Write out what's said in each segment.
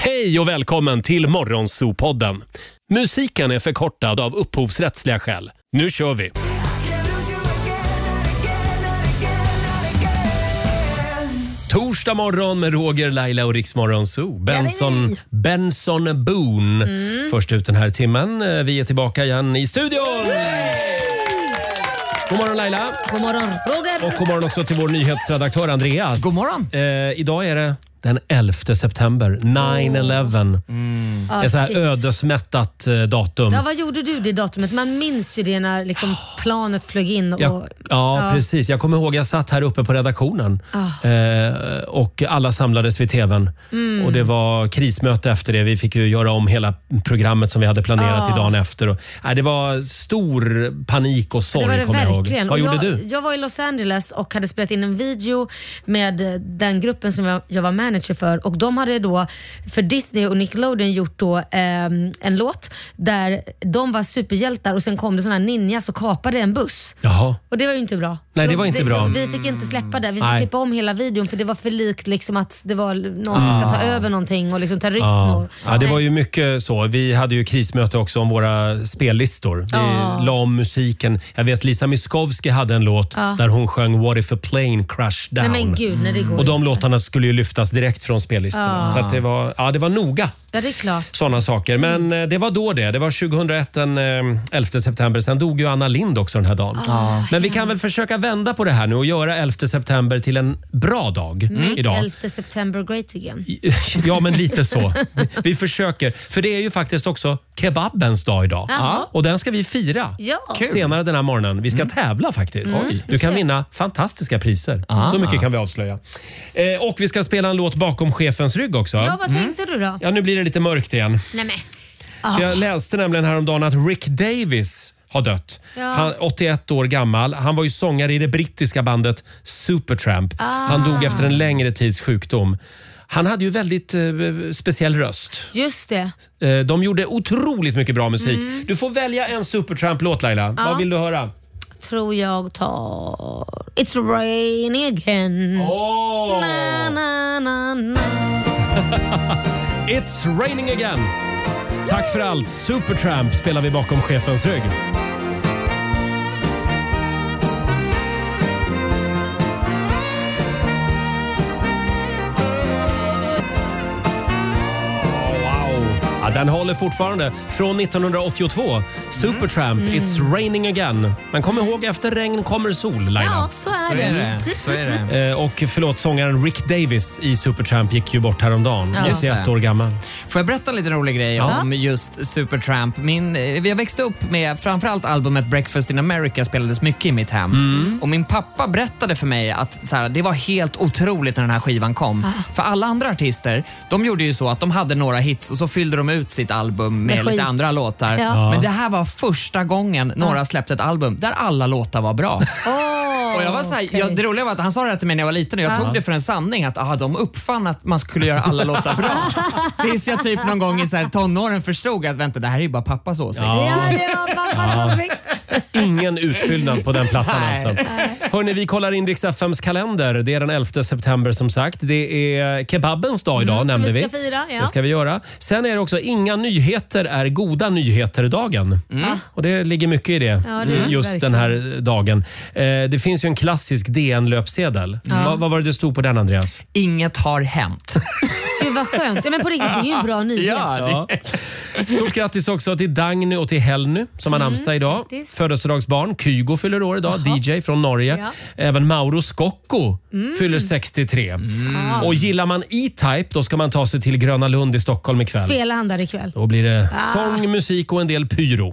Hej och välkommen till Morgonzoo-podden. Musiken är förkortad av upphovsrättsliga skäl. Nu kör vi! Torsdag morgon med Roger, Laila och Riks Morgonzoo. Benson Boone. Först ut den här timmen. Vi är tillbaka igen i studion. God morgon Laila. God morgon Roger. Och god morgon också till vår nyhetsredaktör Andreas. God morgon. Idag är det den 11 september, 9/11. Det är så här ödesmättat datum. Ja, vad gjorde du det datumet? Man minns ju det när liksom planet flög in. Och, ja, precis. Jag kommer ihåg jag satt här uppe på redaktionen och alla samlades vid tvn. Och det var krismöte efter det. Vi fick ju göra om hela programmet som vi hade planerat i dagen efter. Och, det var stor panik och sorg, kommer jag ihåg. Vad gjorde du? Jag var i Los Angeles och hade spelat in en video med den gruppen som jag var manager för, och de hade då för Disney och Nickelodeon gjort då en låt där de var superhjältar och sen kom det såna här ninjas och kapade en buss. Jaha. Och det var ju inte bra. Nej, det var inte bra. Vi fick inte släppa det. Vi fick klippa om hela videon för det var för likt liksom att det var någon som ska ta över någonting och liksom terrorism. Ja, det var ju mycket så. Vi hade ju krismöte också om våra spellistor. Vi la om musiken. Jag vet Lisa Miskovsky hade en låt där hon sjöng What if a plane crashed down. Nej, men gud, när det går och de låtarna skulle ju lyftas direkt från spellistorna. Så att det var noga. Ja, det är klart. Sådana saker. Men det var då det var 2001 den 11 september. Sen dog ju Anna Lindh också den här dagen. Men vi kan väl försöka vända på det här nu och göra 11 september till en bra dag idag. 11 september great again. Ja, men lite så. Vi försöker. För det är ju faktiskt också kebabens dag idag. Och den ska vi fira senare den här morgonen. Vi ska tävla faktiskt. Du kan vinna fantastiska priser. Så mycket kan vi avslöja. Och vi ska spela en låt bakom chefens rygg också. Ja, vad tänkte du då? Ja, nu blir det lite mörkt igen. Nej, För jag läste nämligen häromdagen att Rick Davis har dött. Han 81 år gammal. Han var ju sångare i det brittiska bandet Supertramp. Han dog efter en längre tids sjukdom. Han hade ju väldigt speciell röst. Just det. De gjorde otroligt mycket bra musik. Du får välja en Supertramp-låt, Laila. Vad vill du höra? Tror jag tar It's raining again. Na, na, na, na. It's raining again. Tack för allt. Supertramp spelar vi bakom chefens rygg. Den håller fortfarande från 1982. Supertramp, It's raining again. Men kom ihåg, efter regn kommer sol, Laila. Ja, så är det. Och förlåt, sångaren Rick Davis i Supertramp gick ju bort häromdagen. 81 år gammal. Får jag berätta en lite rolig grej om just Supertramp? Vi har växt upp med framförallt albumet Breakfast in America spelades mycket i mitt hem. Och min pappa berättade för mig att så här, det var helt otroligt när den här skivan kom. För alla andra artister, de gjorde ju så att de hade några hits och så fyllde de ut sitt album med lite andra låtar. Men det här var första gången några släppte ett album där alla låtar var bra. Och jag var så här, det roliga var att han sa det till mig när jag var liten och jag tog det för en sanning att de uppfann att man skulle göra alla låtar bra. Tills jag typ någon gång i så här tonåren förstod att vänta, det här är ju bara pappas åsikt. Ja, det var pappas åsikt. Ingen utfyllnad på den plattan alltså. Hörrni, vi kollar in Rix FMs kalender. Det är den 11 september som sagt. Det är kebabens dag idag, nämnde vi. Ska fira, Det ska vi göra. Sen är det också inga nyheter är goda nyheter-dagen. Och det ligger mycket i det, just verkligen. den här dagen. Det finns ju en klassisk DN-löpsedel. Vad var det stod på den, Andreas? Inget har hänt. Gud vad skönt. Ja, men på riktigt, det är ju en bra nyhet. Stort grattis också till Dagny och till Helny som har namnsdag idag. Grattis. Födelsedagsbarn. Kygo fyller år idag, DJ från Norge. Ja. Även Mauro Scocco fyller 63. Och gillar man E-Type, då ska man ta sig till Gröna Lund i Stockholm ikväll. Spelar han där ikväll? Då blir det sång, musik och en del pyro.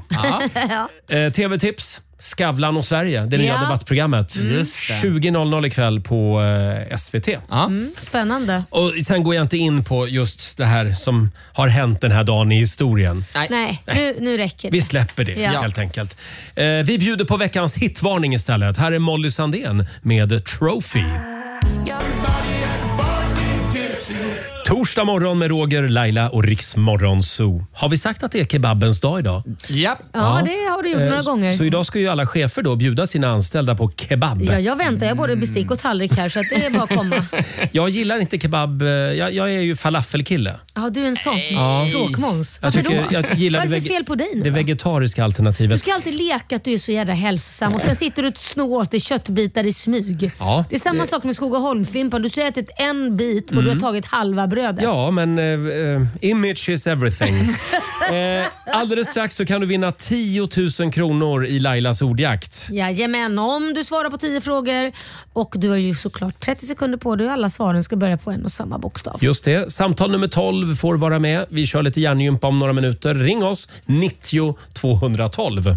TV-tips. Skavlan och Sverige, det nya debattprogrammet. 20.00 ikväll på SVT. Spännande. Och sen går jag inte in på just det här som har hänt den här dagen i historien. Nej. Nu räcker det. Vi släpper det helt enkelt. Vi bjuder på veckans hitvarning istället. Här är Molly Sandén med Trophy. Torsdag morgon med Roger, Laila och Riksmorgon Zoo. Har vi sagt att det är kebabens dag idag? Ja, det har du gjort några gånger. Så idag ska ju alla chefer då bjuda sina anställda på kebab. Ja, jag väntar. Jag både bestick och tallrik här så att det är bara att komma. Jag gillar inte kebab. Jag är ju falafelkille. Ja, du är en sån. Tråkmåns. Jag gillar Vad är det fel på dig nu? Det vegetariska alternativet. Du ska alltid leka att du är så jävla hälsosam och sen sitter du och snår åt dig köttbitar i smyg. Ja, det är samma sak med Skogaholmslimpan. Du säger att ätit en bit och du har tagit halva brödet. Ja, men image is everything. Alldeles strax så kan du vinna 10 000 kronor i Lailas ordjakt. Jajamän, om du svarar på 10 frågor och du har ju såklart 30 sekunder på dig och alla svaren ska börja på en och samma bokstav. Just det. Samtal nummer 12 får vara med. Vi kör lite hjärngympa om några minuter. Ring oss 90 212.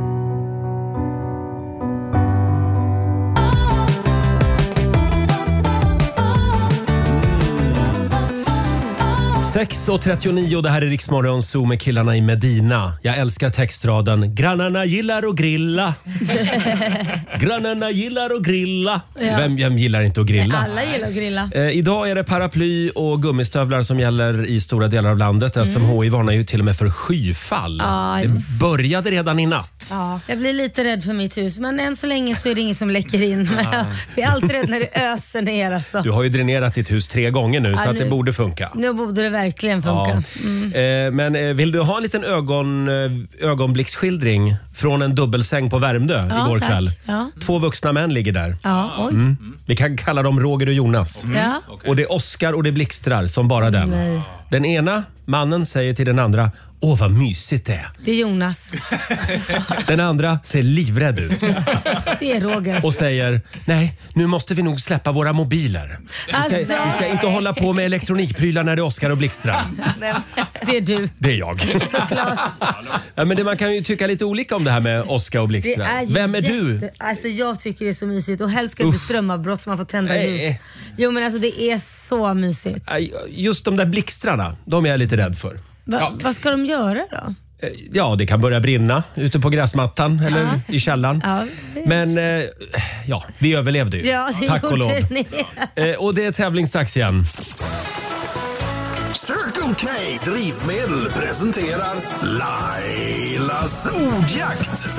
6:39, det här är Riksmorgon Zoo med killarna i Medina. Jag älskar textraden. Grannarna gillar att grilla. Grannarna gillar att grilla. Ja. Vem gillar inte att grilla? Alla gillar att grilla. Idag är det paraply och gummistövlar som gäller i stora delar av landet. SMHI varnar ju till och med för skyfall. Det började redan i natt. Ja, jag blir lite rädd för mitt hus, men än så länge så är det ingen som läcker in. Jag är alltid rädd när det öser ner. Alltså. Du har ju dränerat ditt hus 3 gånger nu, så att det borde funka. Nu borde det verkligen funka. Ja. Men vill du ha en liten ögonblicksskildring från en dubbelsäng på Värmdö igår kväll? Ja. 2 vuxna män ligger där. Ja, Vi kan kalla dem Roger och Jonas. Ja. Och det är Oscar och det blixtrar som bara den. Nej. Den ena mannen säger till den andra: åh vad mysigt det är. Det är Jonas. Den andra ser livrädd ut. Det är Roger. Och säger: nej, nu måste vi nog släppa våra mobiler. Vi ska inte hålla på med elektronikprylar när det är Oscar och blixtrar. Det är du. Det är jag. Såklart. Ja, men man kan ju tycka lite olika om det här med Oscar och blixtrar. Vem är du? Alltså jag tycker det är så mysigt och helst ska det bli strömavbrott så man får tända ljus. Jo men alltså det är så mysigt. Just de där blixtrarna, de är jag lite rädd för. Vad ska de göra då? Ja, det kan börja brinna ute på gräsmattan eller i källaren. Ja, men vi överlevde ju. Ja, tack och lov. Och det är tävlingsdags igen. Circle K Drivmedel presenterar Lailas ordjakt.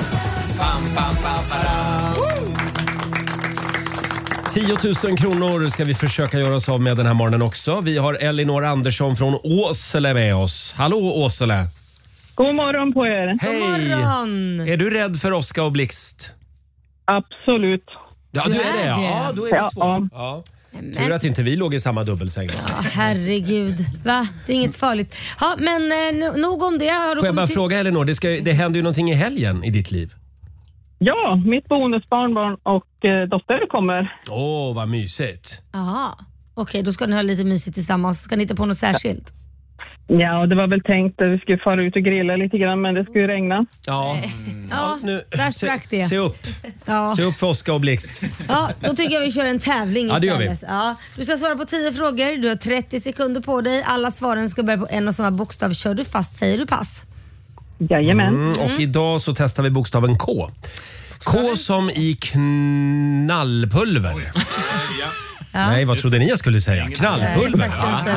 10 000 kronor ska vi försöka göra oss av med den här morgonen också. Vi har Elinor Andersson från Åsele med oss. Hallå Åsele! God morgon på er. Hej! God morgon! Är du rädd för Oscar och blixt? Absolut. Ja, du är det. Ja, då är vi 2. Ja. Tur att inte vi låg i samma dubbelsäng. Ja, herregud. Va? Det är inget farligt. Ja, men nog om det. Får jag bara fråga Elinor, det händer ju någonting i helgen i ditt liv. Ja, mitt bonusbarnbarn och dotter kommer. Åh, vad mysigt. Jaha, okej, då ska ni ha lite mysigt tillsammans. Ska ni inte på något särskilt? Ja, det var väl tänkt att vi skulle fara ut och grilla lite grann, men det skulle regna. Ja, nu, där sprack det. Se upp. Ja. Se upp för Oscar och blixt. Ja, då tycker jag vi kör en tävling istället. Ja, det gör vi. Ja, du ska svara på 10 frågor. Du har 30 sekunder på dig. Alla svaren ska börja på en och samma bokstav. Kör du fast, säger du pass. Jajamän. Och idag så testar vi bokstaven K. K som i knallpulver. Ja. Nej, vad trodde ni jag skulle säga? Knallpulver.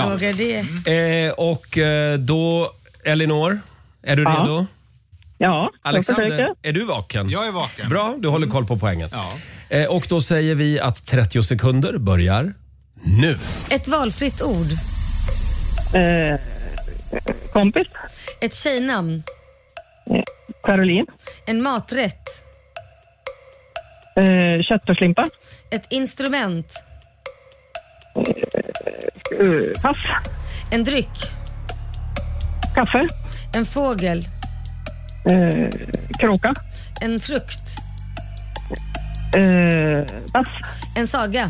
Och då, Elinor, är du redo? Ja. Alexander, är du vaken? Jag är vaken. Bra, du håller koll på poängen. Ja. Och då säger vi att 30 sekunder börjar nu. Ett valfritt ord. Kompis. Ett tjejnamn. Caroline. En maträtt. Köttfärslimpa. Ett instrument. Pass. En dryck. Kaffe. En fågel. Kråka. En frukt. Pass. En saga.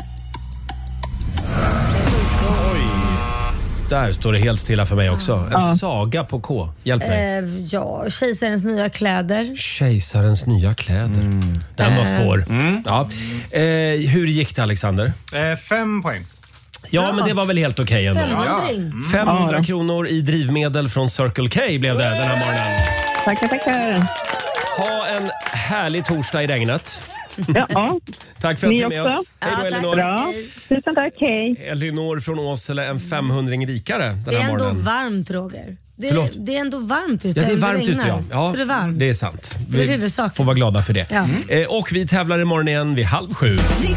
Där står det helt stilla för mig också. En saga på K. Hjälp mig. Kejsarens nya kläder. Kejsarens nya kläder. Den var svår. Ja. Hur gick det, Alexander? 5 poäng. Ja, men det var väl helt okej ändå. 500 kronor i drivmedel från Circle K blev det den här morgonen. Tackar. Ha en härlig torsdag i regnet. Ja. Tack för att du är med också. oss. Hej då, Ja, Elinor. Bra. Tusen tack, hej. Elinor från Åsele, en 500-ring rikare den Det är här ändå morgonen. varmt, Roger. Förlåt? Det är ändå varmt ute. Ja, det är varmt ute, regnar. ja. Så det är varmt. Det är sant. Det är Vi huvudsaken. får vara glada för det. Ja. Och vi tävlar imorgon igen vid 6:30.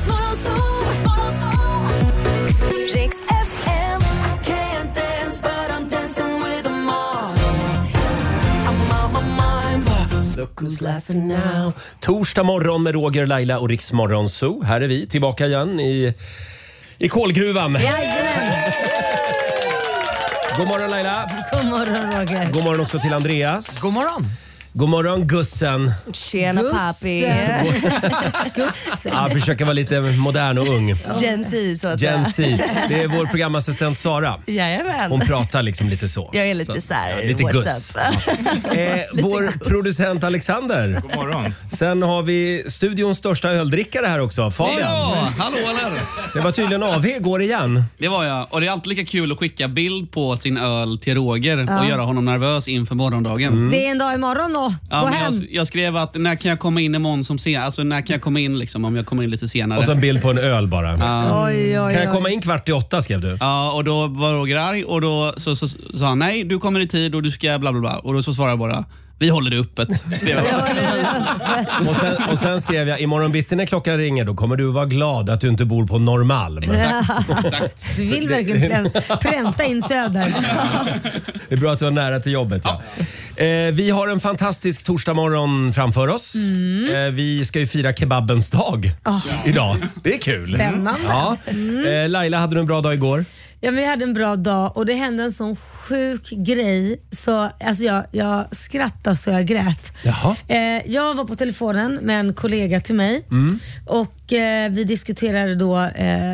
Look who's laughing now. Torsdag morgon med Roger, Laila och Riks Morgonzoo. Här är vi tillbaka igen i kolgruvan. Jajamän. God morgon Laila. God morgon, Roger. God morgon också till Andreas. God morgon. God morgon Gussen. Tjena papi. Gussen. Ja, försöker vara lite modern och ung. Gen Z så att Gen säga. Z. Det är vår programassistent Sara. Jajamän. Hon pratar liksom lite så. Jag är lite så här, lite what's guss. up? Ja. Vår producent Alexander. God morgon. Sen har vi studions största öldrickare här också, Fabian. Ja, hallå eller? Det var tydligen AV igår igen. Det var jag. Och det är alltid lika kul att skicka bild på sin öl till Roger och göra honom nervös inför morgondagen. Det är en dag imorgon då. Ja, Gå men hem. jag skrev att när kan jag komma in imorgon som sen? Alltså när kan jag komma in liksom, om jag kommer in lite senare? Och så en bild på en öl bara. Oj, oj, Kan jag oj. komma in 7:45 skrev du? Ja, och då var Roger arg och då så sa han nej, du kommer i tid och du ska bla bla bla. Och då så svarade jag bara, vi håller det öppet. Skrev jag. Och sen skrev jag, imorgon bitti när klockan ringer då kommer du vara glad att du inte bor på Norrmalm. Exakt. Du vill verkligen pränta in Söder. Det är bra att du var nära till jobbet. Ja. Vi har en fantastisk torsdagmorgon framför oss. Vi ska ju fira kebabens dag idag. Det är kul. Spännande. Ja. Laila, hade du en bra dag igår? Ja, men vi hade en bra dag och det hände en sån sjuk grej så alltså jag skrattade så jag grät. Jaha. Jag var på telefonen med en kollega till mig och vi diskuterade då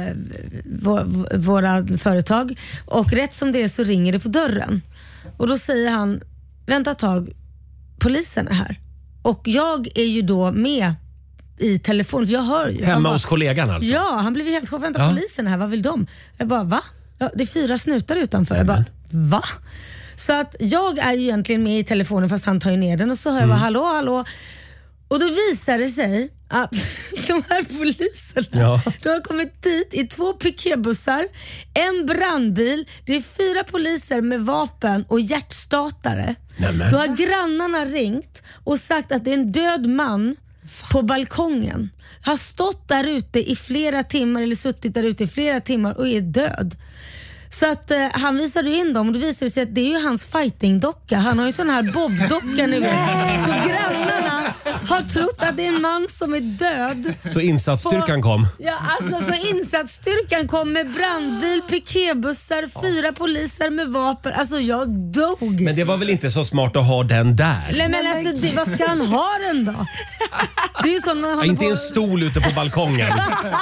våra företag och rätt som det är så ringer det på dörren och då säger han, vänta ett tag, polisen är här. Och jag är ju då med i telefon för jag hör ju. Hemma bara, hos kollegan alltså? Ja, han blev helt chockad. Vänta, polisen är här, vad vill de? Jag bara, va? Ja, det är 4 snutar utanför. Jag bara, va? Så att jag är ju egentligen med i telefonen fast han tar ju ner den och så hör jag bara, hallå. Och då visar det sig att de här poliserna, de har kommit dit i 2 piketbussar, en brandbil, det är 4 poliser med vapen och hjärtstartare. Då har grannarna ringt och sagt att det är en död man på balkongen. Har stått där ute i flera timmar eller suttit där ute i flera timmar och är död. Så att han visade in dem och det visade sig att det är ju hans fightingdocka. Han har ju sån här bobdocka nu. Så grannarna har trott att det är en man som är död. Så insatsstyrkan kom? Ja, alltså så insatsstyrkan kom med brandbil, piketbussar, 4 poliser med vapen. Alltså jag dog. Men det var väl inte så smart att ha den där? Nej, men alltså, vad ska han ha den då? Det är ju som man Inte en stol ute på balkongen.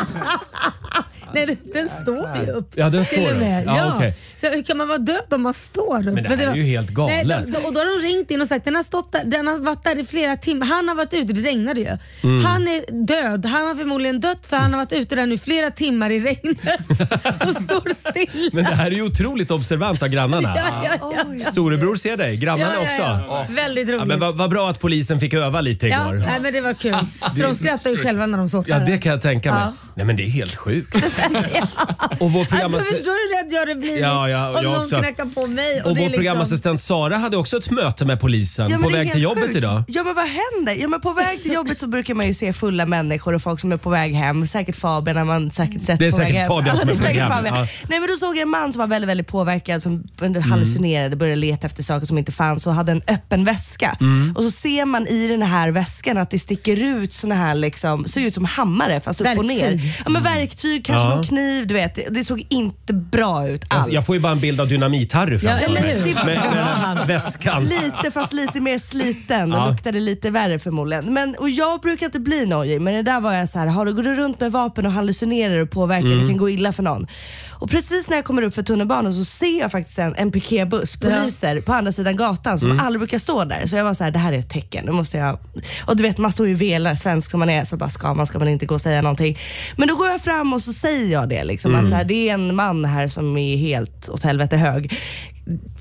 Nej, den står ju upp. Ja, den står upp. Ja, okay. Så hur kan man vara död om man står upp? Men det här är ju helt galet. Nej, och då har de ringt in och sagt den har varit där i flera timmar. Han har varit ute, det regnade ju. Han är död. Han har förmodligen dött för han har varit ute där nu flera timmar i regnet och står stilla. Men det här är ju otroligt observant av grannarna. Ja. Storebror ser dig, grannarna också. Ja. Väldigt roligt. Ja, men vad bra att polisen fick öva lite igår. Nej, men det var kul. Så de skrattar ju själva när de såg det. Ja, det kan jag tänka mig. Ja. Nej, men det är helt sjukt. Och vår alltså förstår du hur rädd jag hade blivit om någon också. knackar på mig. Och det vår är programassistent Sara hade också ett möte med polisen på väg till jobbet sjukt. idag. Ja, men vad händer? Ja, men på väg till jobbet så brukar man ju se fulla människor och folk som är på väg hem. Säkert Fabian har man säkert sett. Det är på säkert väg hem. Fabian som är på väg hem. Ja. Nej, men då såg jag en man som var väldigt, väldigt påverkad, som hallucinerade, började leta efter saker som inte fanns och hade en öppen väska. Och så ser man i den här väskan att det sticker ut såna här liksom, ser ut som hammare fast upp och ner. Ja, men verktyg, kanske någon kniv, du vet. Det såg inte bra ut alls. Jag får ju bara en bild av Dynamit-Harry framför mig. Med väskan. Lite, fast lite mer sliten. Det luktade lite värre förmodligen. Och jag brukar inte bli nojig, men det där var jag så här, går du runt med vapen och hallucinerar och påverkar, det kan gå illa för någon. Och precis när jag kommer upp för tunnelbanan så ser jag faktiskt en piketbuss, poliser på andra sidan gatan som aldrig brukar stå där. Så jag var så här, det här är ett tecken. Nu måste jag... Och du vet, man står ju velar, svensk som man är, så bara ska man inte gå och säga någonting. Men då går jag fram och så säger jag det liksom, att så här, det är en man här som är helt åt helvete hög.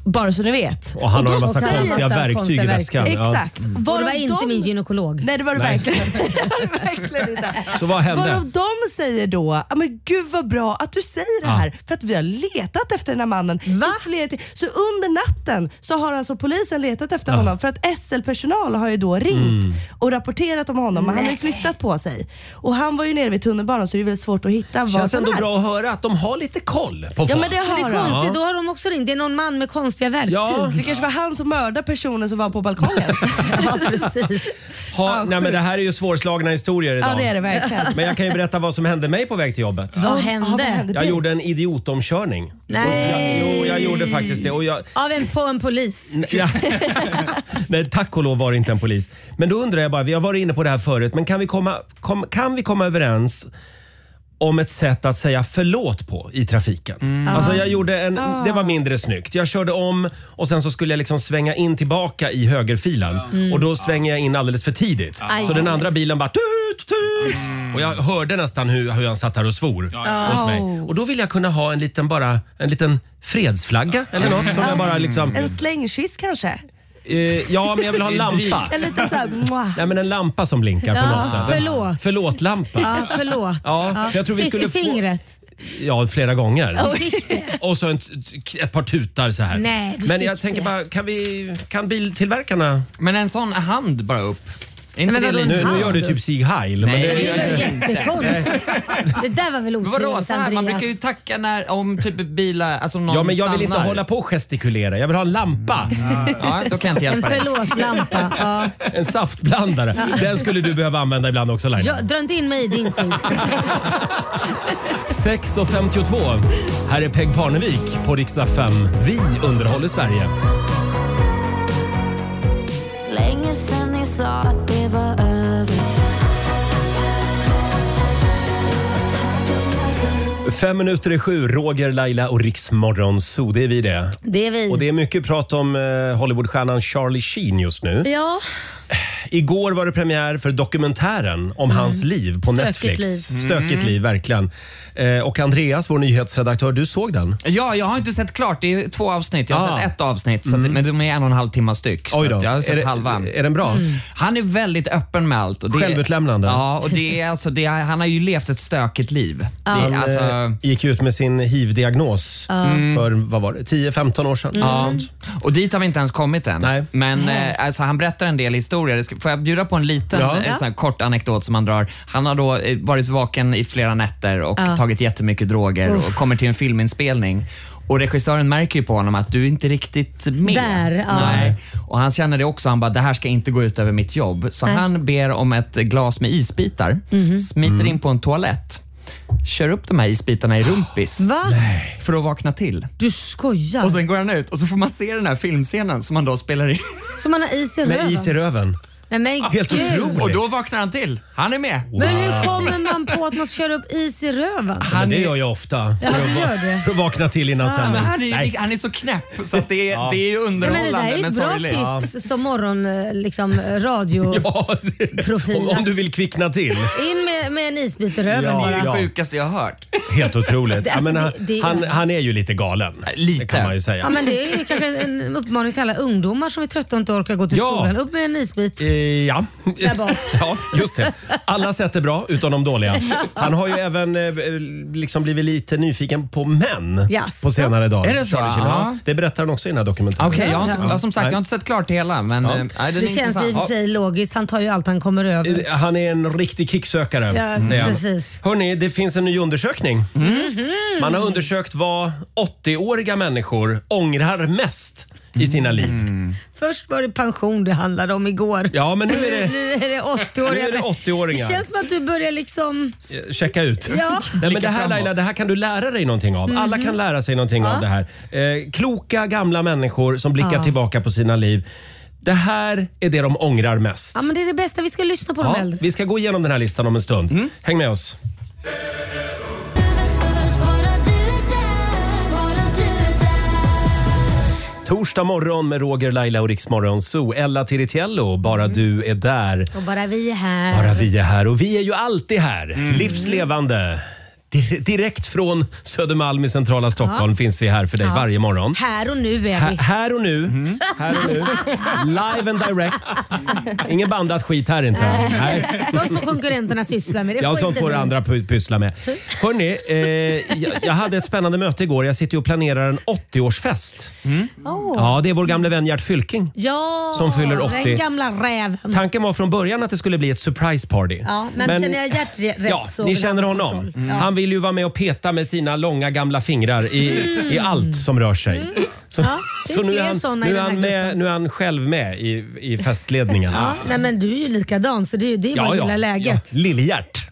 Bara så ni vet. Och han har en massa konstiga verktyg i väskan. Exakt. Det var inte min gynekolog. Nej, det var det verkligen inte. Så vad hände? Varav de säger då, men gud vad bra att du säger det här, för att vi har letat efter den här mannen. Så under natten så har alltså polisen letat efter honom, för att SL-personal har ju då ringt och rapporterat om honom. Men han har ju flyttat på sig. Och han var ju nere vid tunnelbanan, så det är väldigt svårt att hitta vad som är. Känns ändå bra att höra att de har lite koll på folk. Ja, men det har det är konstigt, då har de också ringt. Det är någon man med konstiga verktyg. Ja. Det kanske var han som mördade personen som var på balkongen. Ja, precis. Nej, men det här är ju svårslagna historier idag. Ja, det är det verkligen. Men jag kan ju berätta vad som hände mig på väg till jobbet. Vad hände? Jag gjorde en idiotomkörning. Nej. Jag gjorde faktiskt det. Och På en polis. Nej, tack och lov var det inte en polis. Men då undrar jag bara, vi har varit inne på det här förut, men kan vi komma överens om ett sätt att säga förlåt på i trafiken? Alltså jag gjorde det var mindre snyggt. Jag körde om och sen så skulle jag liksom svänga in tillbaka i högerfilen. Och då svänger jag in alldeles för tidigt. Så den andra bilen bara tut. Och jag hörde nästan hur han satt här och svor åt mig. Och då vill jag kunna ha en liten fredsflagga eller något som jag bara liksom... En slängkyss kanske? Ja, men jag vill ha en lampa. En liten så här, nej, men en lampa som blinkar på något sätt. Förlåt-lampa. Ja, förlåt. Ja, för jag tror vi skulle få... fingret? Ja, flera gånger. Och så ett par tutar så här. Nej, men jag tänker bara, kan biltillverkarna... Men en sån hand bara upp. Nu gör du typ Sieg Heil. Nej, det är jättekonstigt. Det där var väl otroligt, Andreas. Man brukar ju tacka om typ bilar, alltså någon men jag vill stannar. inte hålla på och gestikulera. Jag vill ha en lampa. Ja, då kan jag inte hjälpa dig. En förlåt-lampa. Ja. En saftblandare. Den skulle du behöva använda ibland också, Laila. Jag drar inte in mig i din skit. 6:52. Här är Peg Parnevik på Riksdag 5. Vi underhåller Sverige. Länge sedan ni sa att det var över. 7:05, Roger, Laila och Riks Morgonzoo. Det är vi det. Det är vi. Och det är mycket prat om Hollywoodstjärnan Charlie Sheen just nu. Ja. Igår var det premiär för dokumentären om hans liv på Netflix. Stökigt liv, verkligen. Och Andreas, vår nyhetsredaktör, du såg den? Ja, jag har inte sett klart. Det är 2 avsnitt. Jag har sett ett avsnitt, så men de är 1,5 timmar styck. Oj då. Så jag har sett halva. Är den bra? Han är väldigt öppen med allt. Och självutlämnande. Ja, och det är alltså, han har ju levt ett stökigt liv. Han gick ut med sin HIV-diagnos för, vad var det, 10-15 år sedan. Ja. Och dit har vi inte ens kommit än. Nej. Men alltså, han berättar en del historier. Får jag bjuda på en liten sån här kort anekdot som han drar? Han har då varit vaken i flera nätter och tagit jättemycket droger och kommer till en filminspelning. Och regissören märker ju på honom att du är inte riktigt med. Där, Nej. Och han känner det också. Han bara, det här ska inte gå ut över mitt jobb. Så han ber om ett glas med isbitar. Smiter in på en toalett. Kör upp de här isbitarna i rumpis. Va? För att vakna till. Du skojar. Och sen går han ut och så får man se den här filmscenen som han då spelar in. Så man har is i röven? Med is i röven. Nej, men helt otroligt. Och då vaknar han till. Han är med. Wow. Men hur kommer man på att man ska köra upp is i röven? Det gör jag ofta. För att vakna till innan sändning. Han är så knäpp så att det är ju underhållande. Men det här är ett bra tips som morgon radioprofil. Om du vill kvickna till. In med en isbit i röven bara. Det är det sjukaste jag har hört. Helt otroligt. Han är ju lite galen. Lite. Det kan man ju säga. Ja, men det är ju kanske en uppmaning till alla ungdomar som är trötta och inte orkar gå till skolan. Upp med en isbit. Ja. Ja, just det. Alla sätt är bra utom de dåliga. Han har ju även liksom blivit lite nyfiken på män på senare dagar. Är det så? Ja. Det berättar han också i den här dokumentären. Okej, jag har inte sett klart hela. Men, det känns i och för sig logiskt. Han tar ju allt han kommer över. Han är en riktig kicksökare. Ja, precis. Hörrni, det finns en ny undersökning. Man har undersökt vad 80-åriga människor ångrar mest i sina liv. Först var det pension det handlade om igår. Ja, men nu är det 80-åringar. Det känns som att du börjar liksom... checka ut. Ja. Nej, men det här, Laila, det här kan du lära dig någonting av. Alla kan lära sig någonting av det här. Kloka gamla människor som blickar tillbaka på sina liv. Det här är det de ångrar mest. Ja, men det är det bästa. Vi ska lyssna på de äldre. Vi ska gå igenom den här listan om en stund. Häng med oss. Torsdag morgon med Roger, Laila och Riks Morgonzoo. Ella Tiritiello, bara du är där. Och bara vi är här. Bara vi är här. Och vi är ju alltid här. Livslevande. Direkt från Södermalm i centrala Stockholm finns vi här för dig varje morgon. Här och nu är vi. Här och nu. Här och nu. Live and direct. Ingen bandat skit här inte. Nej. Sånt får konkurrenterna syssla med. Ja, sånt får andra pyssla med. Hörrni, jag hade ett spännande möte igår. Jag sitter och planerar en 80-årsfest. Ja, det är vår gamla vän Gert Fylking som fyller 80. Den gamla räven. Tanken var från början att det skulle bli ett surprise party. Ja, men känner jag Gert rätt så... Ni känner honom. Han vill ju vara med och peta med sina långa gamla fingrar i allt som rör sig. Så nu är han själv med i festledningen. Ja, nej, men du är ju likadan så det är bara hela läget. Ja, Lillehjärt.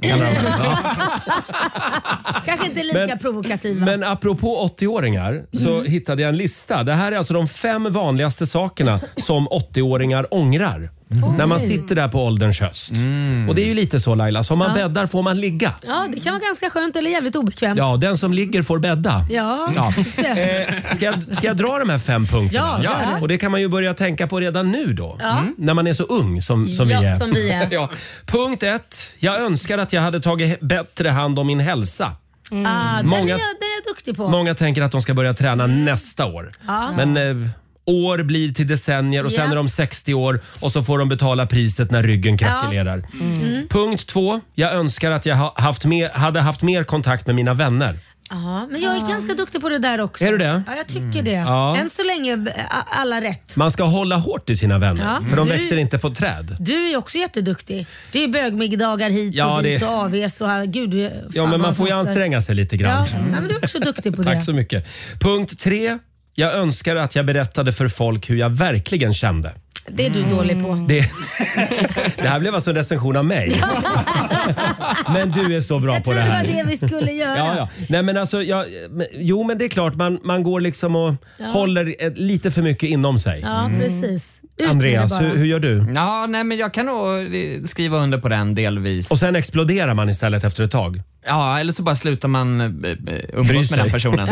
Kanske inte lika provokativa. Men apropå 80-åringar så hittade jag en lista. Det här är alltså de 5 vanligaste sakerna som 80-åringar ångrar. När man sitter där på ålderns höst. Och det är ju lite så, Laila, som man bäddar får man ligga. Ja, det kan vara ganska skönt eller jävligt obekvämt. Ja, den som ligger får bädda. Ja. Just det. Ska jag dra de här 5 punkterna? Ja. Och det kan man ju börja tänka på redan nu då. När man är så ung som vi är. Som vi är. Ja. Punkt 1. Jag önskar att jag hade tagit bättre hand om min hälsa. Den är jag duktig på. Många tänker att de ska börja träna nästa år. Men... år blir till decennier och sen är de 60 år och så får de betala priset när ryggen krackelerar. Punkt 2. Jag önskar att jag hade haft mer kontakt med mina vänner. Ja, men jag är ganska duktig på det där också. Är du det? Ja, jag tycker det. Än så länge alla rätt. Man ska hålla hårt i sina vänner, för de växer inte på träd. Du är också jätteduktig. Det är bögmiddagar hit och dit och AVs och gud. Ja, men man får ju anstränga sig lite grann. Ja, men du är också duktig på det. Tack så mycket. Punkt 3. Jag önskar att jag berättade för folk hur jag verkligen kände. Det är du dålig på. Det här blev alltså en recension av mig. Men du är så bra på det här. Jag tror det var det vi skulle göra. Ja. Nej, men alltså, men det är klart, man går liksom och håller lite för mycket inom sig. Ja, precis. Andreas, hur gör du? Ja, nej, men jag kan nog skriva under på den delvis. Och sen exploderar man istället efter ett tag? Ja, eller så bara slutar man umgås med den personen.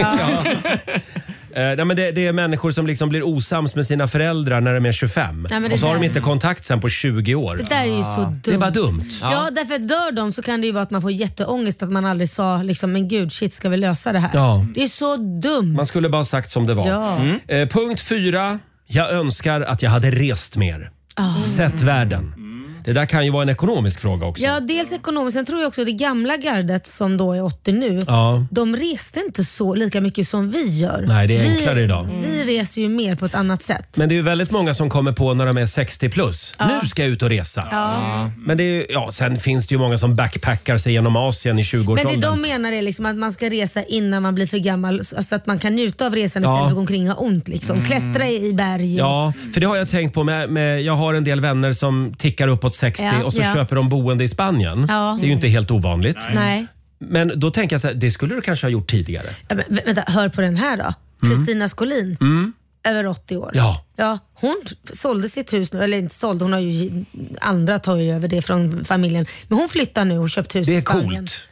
Nej, men det är människor som liksom blir osams med sina föräldrar när de är 25. Och så har de inte kontakt sen på 20 år. Det där är ju så dumt. Det är bara dumt. Ja, därför att dör de så kan det ju vara att man får jätteångest att man aldrig sa liksom, men gud, shit, ska vi lösa det här? Ja. Det är så dumt. Man skulle bara sagt som det var. Ja. Punkt 4. Jag önskar att jag hade rest mer. Sett världen. Det där kan ju vara en ekonomisk fråga också. Ja, dels ekonomiskt. Sen tror jag också det gamla gardet som då är 80 nu. De reste inte så lika mycket som vi gör. Nej, det är enklare idag. Vi reser ju mer på ett annat sätt. Men det är ju väldigt många som kommer på när de är 60 plus. Nu ska jag ut och resa. Men det är, sen finns det ju många som backpackar sig genom Asien i 20-årsåldern. Men det de menar är liksom att man ska resa innan man blir för gammal. Så att man kan njuta av resan istället för att gå omkring och ha ont. Liksom. Klättra i berg. Ja, för det har jag tänkt på. Jag har en del vänner som tickar uppåt 60 och så köper de boende i Spanien. Det är ju inte helt ovanligt. Nej. Men då tänker jag så här, det skulle du kanske ha gjort tidigare. Ja, men, vänta, hör på den här då. Kristina Skolin. Över 80 år. Ja, hon sålde sitt hus nu, eller inte sålde, hon har ju, andra tar ju över det från familjen. Men hon flyttar nu och köpt hus i Spanien. Det är coolt.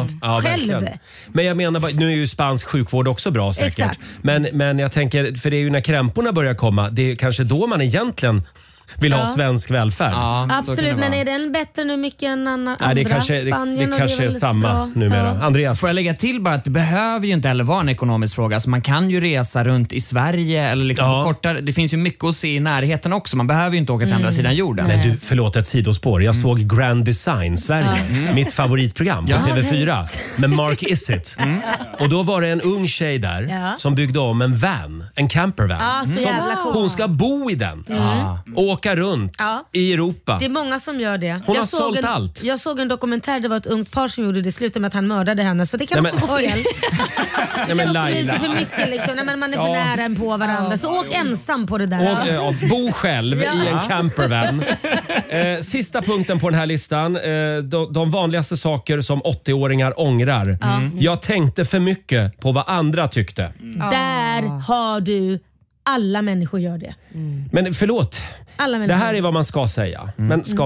Själv. Men jag menar bara, nu är ju spansk sjukvård också bra säkert. Exakt. Men jag tänker, för det är ju när krämporna börjar komma, det är kanske då man egentligen vill ha svensk välfärd. Absolut, men är den bättre nu mycket än andra? Det kanske är samma numera. Andreas? Får jag lägga till bara att det behöver ju inte heller vara en ekonomisk fråga. Alltså man kan ju resa runt i Sverige eller liksom kortare. Det finns ju mycket att se i närheten också. Man behöver ju inte åka till andra sidan jorden. Men du, förlåt ett sidospår. Jag såg Grand Design Sverige. Mitt favoritprogram på TV4 med Mark Isitt. Och då var det en ung tjej där som byggde om en van, en campervan. Så jävla cool. Hon ska bo i den. Åka runt i Europa. Det är många som gör det. Hon har sålt allt. Jag såg en dokumentär, det var ett ungt par som gjorde det. Slutade med att han mördade henne. Så det kan också gå fel. Det kan också bli lite för mycket liksom. När man är för nära en på varandra. Så åk ensam på det där. Bo själv i en campervan. Sista punkten på den här listan. De vanligaste saker som 80-åringar ångrar. Jag tänkte för mycket på vad andra tyckte. Där har du. Alla människor gör det. Men förlåt. Det här är vad man ska säga. Men ska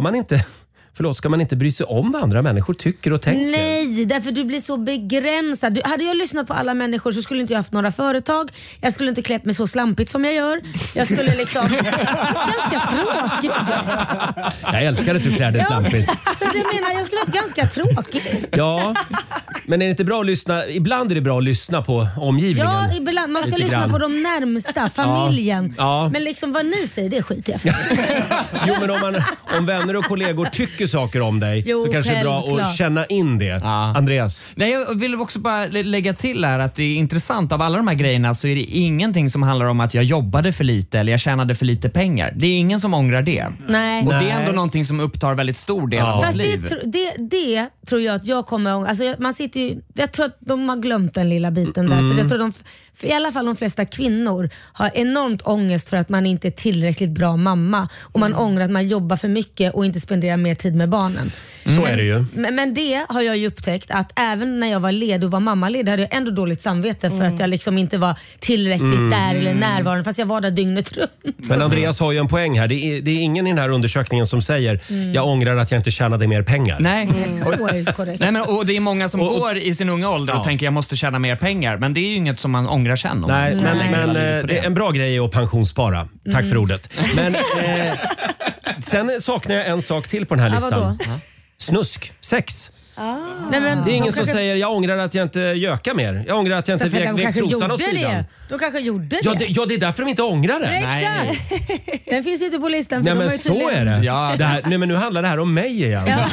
man inte bry sig om vad andra människor tycker och tänker? Nej, därför du blir så begränsad. Hade jag lyssnat på alla människor så skulle inte jag haft några företag. Jag skulle inte klätt mig så slampigt som jag gör. Jag skulle liksom... ganska tråkigt. Jag älskar att du klär dig slampigt. Så jag menar, jag skulle ha ett ganska tråkigt. Ja, Men är det inte bra att lyssna? Ibland är det bra att lyssna på omgivningen. Ja, ibland. Man ska lyssna på de närmsta, familjen. Ja. Men liksom vad ni säger, det är skit jag. Jo, men om vänner och kollegor tycker saker om dig så kanske det är bra att känna in det. Ja. Andreas? Nej, jag vill också bara lägga till här att det är intressant. Av alla de här grejerna så är det ingenting som handlar om att jag jobbade för lite eller jag tjänade för lite pengar. Det är ingen som ångrar det. Nej. Och det är ändå någonting som upptar väldigt stor del av mitt liv. Det tror jag att jag kommer ihåg. Alltså man sitter ju, jag tror att de har glömt den lilla biten där. För jag tror för i alla fall de flesta kvinnor har enormt ångest för att man inte är tillräckligt bra mamma. Och man ångrar att man jobbar för mycket och inte spenderar mer tid med barnen. Så är det ju. Men det har jag ju upptäckt att även när jag var ledig och var mammaledig hade jag ändå dåligt samvete för att jag liksom inte var tillräckligt där eller närvarande fast jag var där dygnet runt. Men Andreas har ju en poäng här. Det är ingen i den här undersökningen som säger jag ångrar att jag inte tjänade mer pengar. Nej. Så är det korrekt. Nej, men, och det är många som går i sin unga ålder och tänker jag måste tjäna mer pengar. Men det är ju inget som man ångrar sen. Nej, men det är en bra grej att pensionsspara. Tack för ordet. Men sen saknar jag en sak till på den här listan. Snusk, sex. Nej, men det är ingen som säger jag ångrar att jag inte gökar mer. Jag ångrar att jag inte vek trosan åt sidan. De kanske gjorde det. Ja, det är därför de inte ångrar det. Nej. Den finns ju inte på listan. Nej, men så är det. Ja. Nej, men nu handlar det här om mig igen. Ja.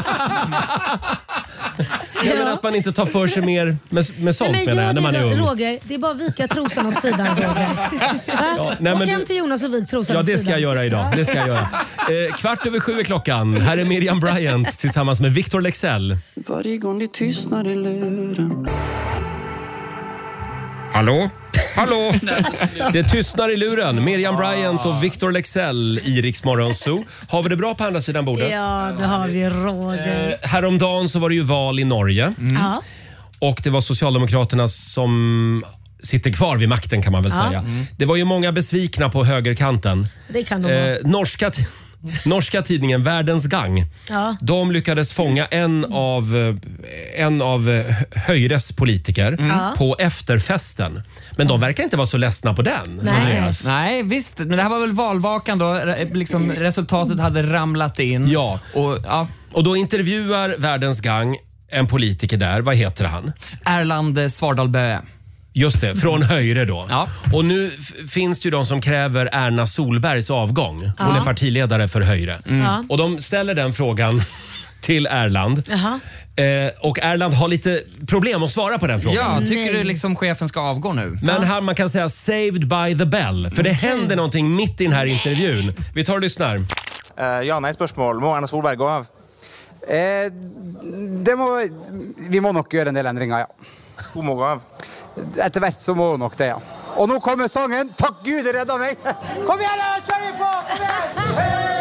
Jag menar att man inte tar för sig mer med sånt. Nej, när man är ung. Roger, det är bara att vika trosan åt sidan, Roger. Och hem till Jonas och vik trosan åt sidan. Ja, det ska jag göra idag. Det ska jag göra. 7:15 är klockan. Här är Miriam Bryant tillsammans med Victor Leksell. Varje gång det tystnar i luren. Hallå? Det tystnar i luren. Miriam Bryant och Victor Leksell i Rix Morgon Zoo. Har vi det bra på andra sidan bordet? Ja, det har vi, Roger. Häromdagen så var det ju val i Norge. Ja. Och det var Socialdemokraterna som sitter kvar vid makten kan man väl säga. Det var ju många besvikna på högerkanten. Det kan de vara. Norska tidningen Världens Gang. Ja. De lyckades fånga en av Høyres politiker på efterfesten. Men de verkar inte vara så ledsna på den. Andreas. Nej, visst. Men det här var väl valvakan då. Liksom, resultatet hade ramlat in. Ja. Och då intervjuar Världens Gang en politiker där. Vad heter han? Erland Svardal Bøe. Just det, från Høyre då. Ja. Och nu finns det ju de som kräver Erna Solbergs avgång. Hon är partiledare för Høyre. Och de ställer den frågan till Erland. Och Erland har lite problem att svara på den frågan. Ja, tycker du liksom chefen ska avgå nu? Men man kan säga saved by the bell. För det händer någonting mitt i den här intervjun. Vi tar och lyssnar. Ja-nej-spørsmål. Må Erna Solberg gå av? Vi må nok gjøre en del endringer, ja. Hun må gå av. Etter hvert så må nok det, ja. Og nå kommer sangen. Takk Gud, det redda meg. Kom igjen, da! Kjør vi på! Kom igjen!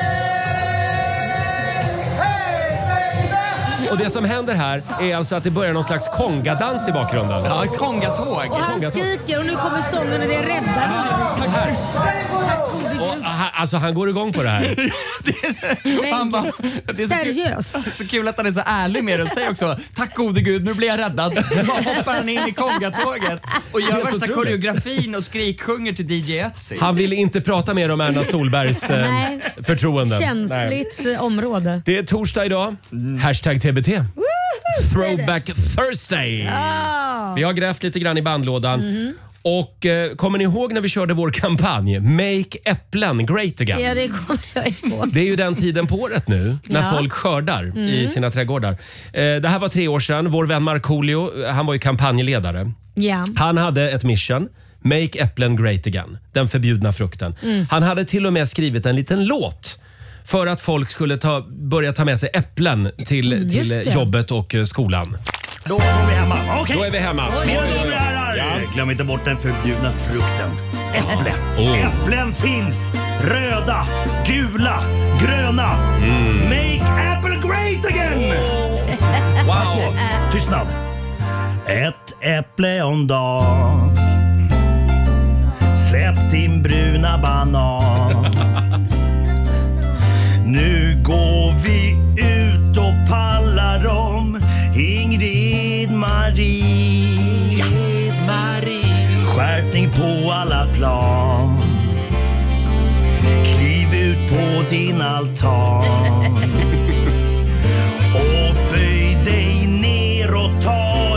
Och det som händer här är alltså att det börjar någon slags kongadans i bakgrunden. Ja, kongatåg. Och han skriker och nu kommer sången och det räddar mig. Alltså han går igång på det här. Seriöst. Det är så kul att han är så ärlig med det och säger också tack gode Gud, nu blir jag räddad. Så hoppar han in i kongatåget och gör värsta koreografin och skriksjunger till DJ Ötzi. Han vill inte prata mer om Erna Solbergs förtroende. Känsligt område. Det är torsdag idag. Hashtag TBT. Throwback Thursday. Vi har grävt lite grann i bandlådan. Och kommer ni ihåg när vi körde vår kampanj Make äpplen great again? Ja, det kommer jag ihåg. Det är ju den tiden på året nu när folk skördar i sina trädgårdar. Det här var 3 år sedan. Vår vän Markoolio, han var ju kampanjledare. Ja. Han hade ett mission. Make äpplen great again. Den förbjudna frukten. Han hade till och med skrivit en liten låt för att folk skulle börja ta med sig äpplen till jobbet och skolan. Då är vi hemma. Okej. Då är vi hemma. Glöm inte bort den förbjudna frukten. Äpple. Äpplen finns. Röda, gula, gröna. Make apple great again. Wow. Tystnad. Ett äpple om dagen. Släpp din bruna banan. Nu går vi ut och pallar om Ingrid Marie. Skärpning på alla plan. Kliv ut på din altan och böj dig ner och ta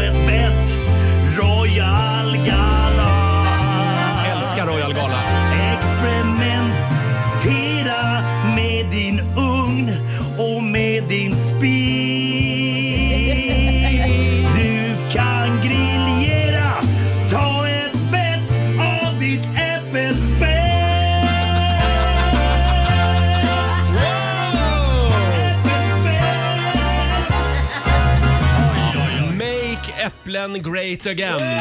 Äpplen great again.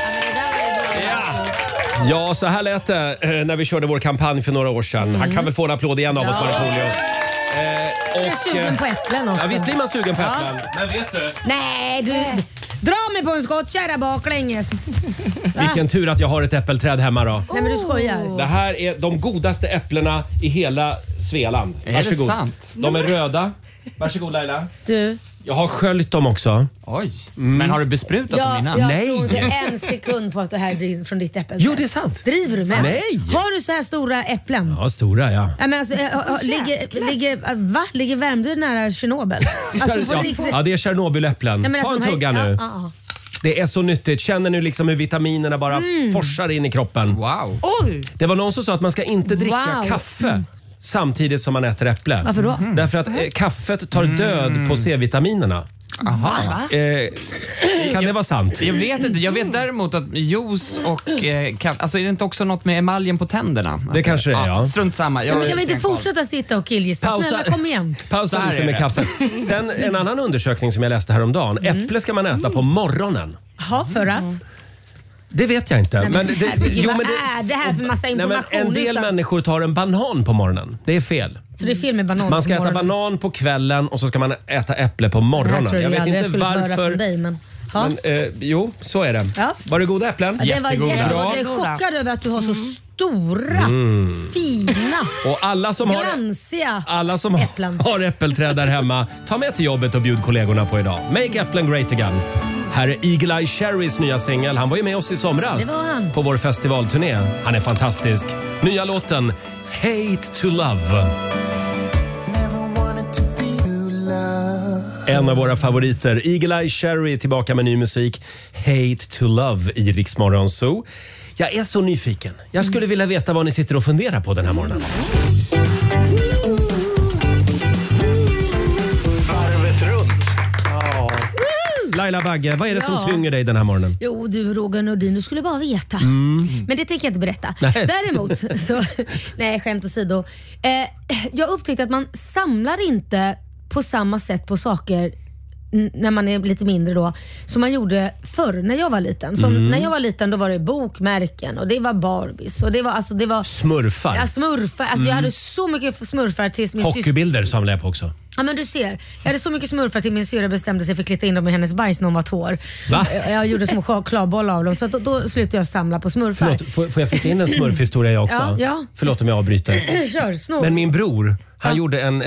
Ja, så här lät det när vi körde vår kampanj för några år sedan. Han kan väl få en applåd igen av oss, Markoolio. Jag är sugen på äpplen också. Ja, visst blir man sugen på äpplen. Men vet du? Nej, du dra mig på en skottkärra baklänges. Vilken tur att jag har ett äppelträd hemma då. Nej, men du skojar. Det här är de godaste äpplena i hela Svealand. Varsågod. Är det sant? De är röda. Varsågod Laila. Du. Jag har sköljt dem också. Oj. Men har du besprutat dem innan? Jag trodde en sekund på att det här är från ditt äppelträd. Jo, det är sant. Driver du med? Nej. Har du så här stora äpplen? Ja, stora ja. Ja, men alltså, ligger Värmdö nära Tjernobyl? Alltså, ja, det är Tjernobyläpplen. Ja, ta en tugga nu. Det är så nyttigt. Känner nu liksom hur vitaminerna bara forsar in i kroppen. Wow. Oj. Det var någon som sa att man ska inte dricka kaffe samtidigt som man äter äpple. Varför då? Därför att kaffet tar död på C-vitaminerna. Aha. Kan det vara sant? Jag vet inte. Jag vet däremot att juice och kaffe, alltså är det inte också något med emaljen på tänderna? Det kanske det är, ja. Strunt samma. Kan vi inte fortsätta sitta och killgissa? Snälla, kom igen. Pausa lite med kaffet. Sen en annan undersökning som jag läste häromdagen. Äpple ska man äta på morgonen. Ja, för att? Det vet jag inte. Nej, men vad är det här för massa information? Nej, men en del människor tar en banan på morgonen. Det är fel. Så det är fel med banan. Man ska äta banan på kvällen och så ska man äta äpple på morgonen. Jag vet inte varför. Jo, så är det. Ja. Var det goda äpplen? Ja, det var jättebra. Jag är chockad över att du har så stora, fina, och alla som glansiga alla som har äppelträd där hemma, ta med till jobbet och bjud kollegorna på idag. Make Äpplen Great Again. Här är Eagle Eye Cherrys nya singel. Han var ju med oss i somras på vår festivalturné. Han är fantastisk. Nya låten Hate to Love. En av våra favoriter, Eagle Eye Cherry, tillbaka med ny musik. Hate to Love i Rix Morgon Zoo. Jag är så nyfiken. Jag skulle vilja veta vad ni sitter och funderar på den här morgonen. Varvet runt. Laila Bagge, vad är det som tynger dig den här morgonen? Jo, du Roger Nordin, du skulle bara veta. Men det tänker jag inte berätta. Nej. Däremot så, nej, skämt åsido. Jag upptäckte att man samlar inte på samma sätt på saker när man är lite mindre då, som man gjorde förr när jag var liten. När jag var liten då var det bokmärken och det var Barbies och det var smurfar. Ja, smurfar. Alltså jag hade så mycket smurfar tills min hockeybilder samlade jag på också. Ja, men du ser, jag hade så mycket smurfar till min syra bestämde sig för att klita in dem i hennes bajs när hon var 2 år. Va? Jag gjorde små chokladbollar av dem, så då slutade jag samla på smurfar. Förlåt, får jag flika in en smurfhistoria jag också? Ja. Förlåt om jag avbryter. Kör, snor. Men min bror, han gjorde en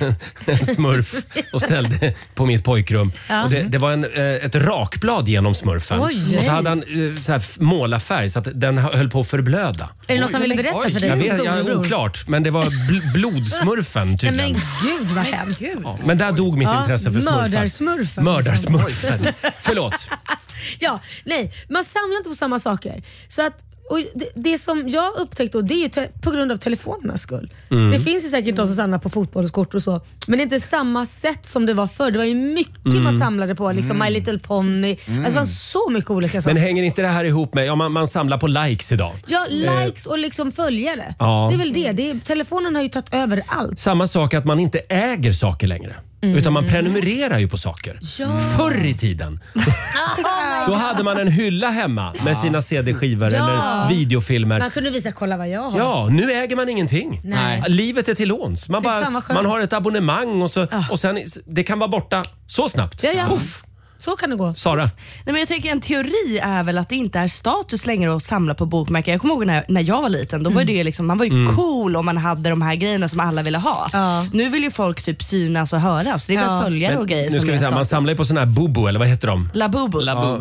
smurf och ställde på mitt pojkrum. Ja. Och det var ett rakblad genom smurfen. Oj. Och så hade han så här målarfärg så att den höll på att förblöda. Är det något han ville berätta för dig? Jag är oklart, men det var blodsmurfen tydligen. Men gud vad hemskt. Ja, men där dog mitt intresse för smurfar. Mördarsmurfen. Förlåt. Ja, nej, man samlar inte på samma saker. Så att och det som jag upptäckte då, det är ju på grund av telefonernas skull. Det finns ju säkert de som samlar på fotbollskort och så, men det är inte samma sätt som det var förr. Det var ju mycket man samlade på, liksom My Little Pony. Alltså det var så mycket olika saker. Men hänger inte det här ihop med, man samlar på likes idag? Ja, likes och liksom följare. Ja. Det är väl det. Telefonen har ju tagit över allt. Samma sak att man inte äger saker längre. Utan man prenumererar ju på saker. Ja. Förr i tiden då hade man en hylla hemma med sina CD-skivor eller videofilmer. Man kunde visa, kolla vad jag har. Ja, nu äger man ingenting. Nej. Livet är till låns. Man har ett abonnemang och sen det kan vara borta så snabbt. Ja. Puff. Så kan det gå. Sara? Nej, men jag tänker en teori är väl att det inte är status längre att samla på bokmärken. Jag kommer ihåg när jag var liten, då var det liksom, man var ju cool om man hade de här grejerna som alla ville ha. Ja. Nu vill ju folk typ synas och höras. Det är väl följare och grejer. Nu ska vi säga, man samlar ju på såna här bobo, eller vad heter de? Labubus. Men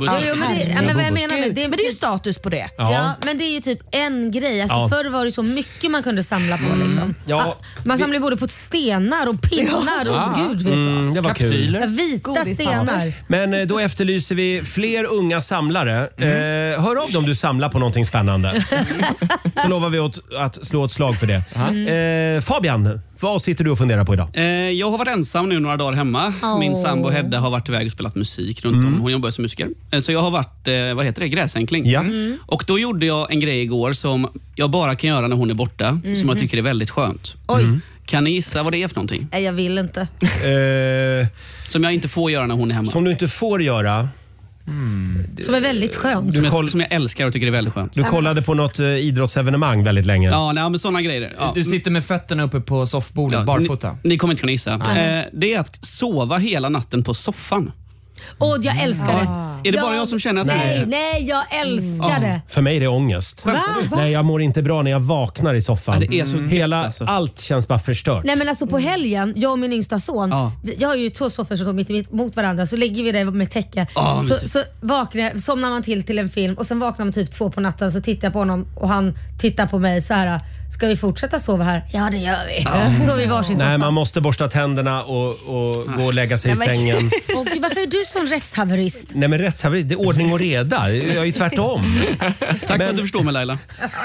det är ju status på det. Ja, men det är ju typ en grej. Alltså, förr var det så mycket man kunde samla på. Liksom. Ja. Man samlade både på stenar och pinnar och gud vet jag. Det var kul. Vita stenar. Men då efterlyser vi fler unga samlare. Hör av dig om du samlar på någonting spännande. Så lovar vi att slå ett slag för det. Fabian, vad sitter du och funderar på idag? Jag har varit ensam nu några dagar hemma. Min sambo Hedda har varit iväg och spelat musik runt om. Hon jobbar som musiker. Så jag har varit, gräsänkling. Ja. Och då gjorde jag en grej igår som jag bara kan göra när hon är borta. Som jag tycker är väldigt skönt. Kan ni gissa vad det är för någonting? Nej, jag vill inte. Som jag inte får göra när hon är hemma. Som du inte får göra? Som är väldigt skönt. Som jag älskar och tycker är väldigt skönt. Du kollade på något idrottsevenemang väldigt länge. Ja, men sådana grejer. Ja. Du sitter med fötterna uppe på soffbordet, barfota. Ni kommer inte kunna gissa. Det är att sova hela natten på soffan. Jag älskar det. Är det bara jag som känner att Nej, jag älskar det. För mig är det ångest. Nej, jag mår inte bra när jag vaknar i soffan. Det är så allt känns bara förstört. Nej, men alltså på helgen, jag och min yngsta son, jag har ju 2 soffor som står mitt mot varandra, så lägger vi där med täcke. Så somnar man till en film och sen vaknar man typ 2 på natten, så tittar jag på honom och han tittar på mig så här: ska vi fortsätta sova här? Ja, det gör vi. Så vi varsin soffa. Nej, man måste borsta tänderna och gå och lägga sig i sängen. Och varför är du sån rättshaverist? Nej, men rättshaverist, det är ordning och reda. Jag är ju tvärtom. Tack för att du förstår mig, Laila.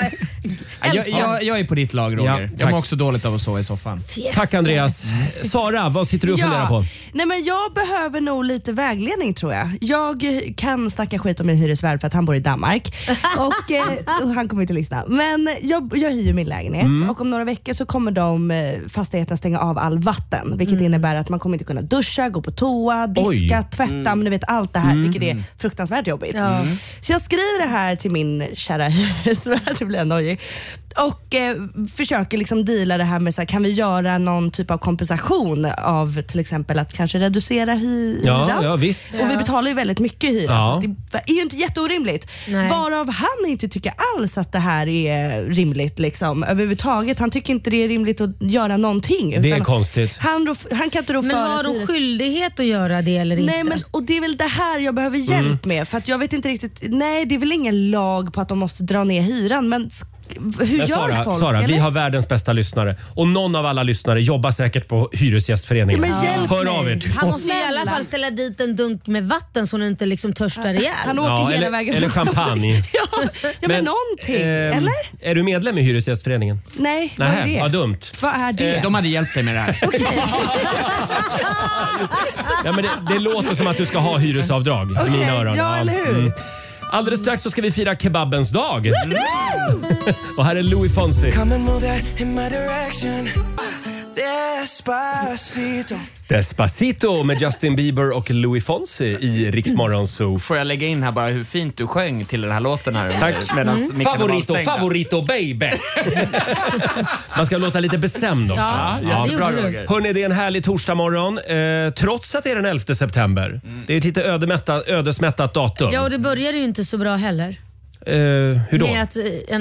Jag är på ditt lag, Roger. Jag mår också dåligt av att sova i soffan. Yes. Tack, Andreas. Sara, vad sitter du och funderar på? Nej, men jag behöver nog lite vägledning, tror jag. Jag kan snacka skit om min hyresvärd för att han bor i Danmark. och han kommer inte lyssna. Men jag hyr min lägenhet och om några veckor så kommer fastigheten stänga av all vatten, vilket innebär att man kommer inte kunna duscha, gå på toa, diska, tvätta, men du vet allt det här, vilket är fruktansvärt jobbigt. Så jag skriver det här till min kära hyresvärd, det blir en nojig, och försöker liksom deala det här med så här, kan vi göra någon typ av kompensation av till exempel att kanske reducera hyran? Ja, visst. Och vi betalar ju väldigt mycket hyra, så det är ju inte jätteorimligt. Varav han inte tycker alls att det här är rimligt liksom, överhuvudtaget. Han tycker inte det är rimligt att göra någonting. Det är konstigt. Han kan inte då men har de skyldighet att göra det eller inte? Nej, men och det är väl det här jag behöver hjälp med, för att jag vet inte riktigt. Nej, det är väl ingen lag på att de måste dra ner hyran, men hur gör folk? Sara, vi har världens bästa lyssnare och någon av alla lyssnare jobbar säkert på Hyresgästföreningen. Hör av er. Han måste i alla fall ställa dit en dunk med vatten så hon inte liksom törstar ihjäl. Han åker hela vägen. Eller champagne. men någonting, eller? Är du medlem i Hyresgästföreningen? Nej, vad är det? Vad dumt. Vad är det? De hade hjälpt dig med det här. Ja, men det låter som att du ska ha hyresavdrag i mina öron. Ja, eller hur? Alldeles strax så ska vi fira kebabens dag. Och här är Louis Fonsi. Despacito med Justin Bieber och Louis Fonsi i Rix Morgon Zoo. Får jag lägga in här bara hur fint du sjöng till den här låten här? Tack. Favorito baby. Man ska låta lite bestämd också. Ja, bra, Roger. Hörrni, det är en härlig torsdagmorgon. Trots att det är den 11 september. Det är ett lite ödesmättat datum. Ja, och det börjar ju inte så bra heller. Hur då? Med att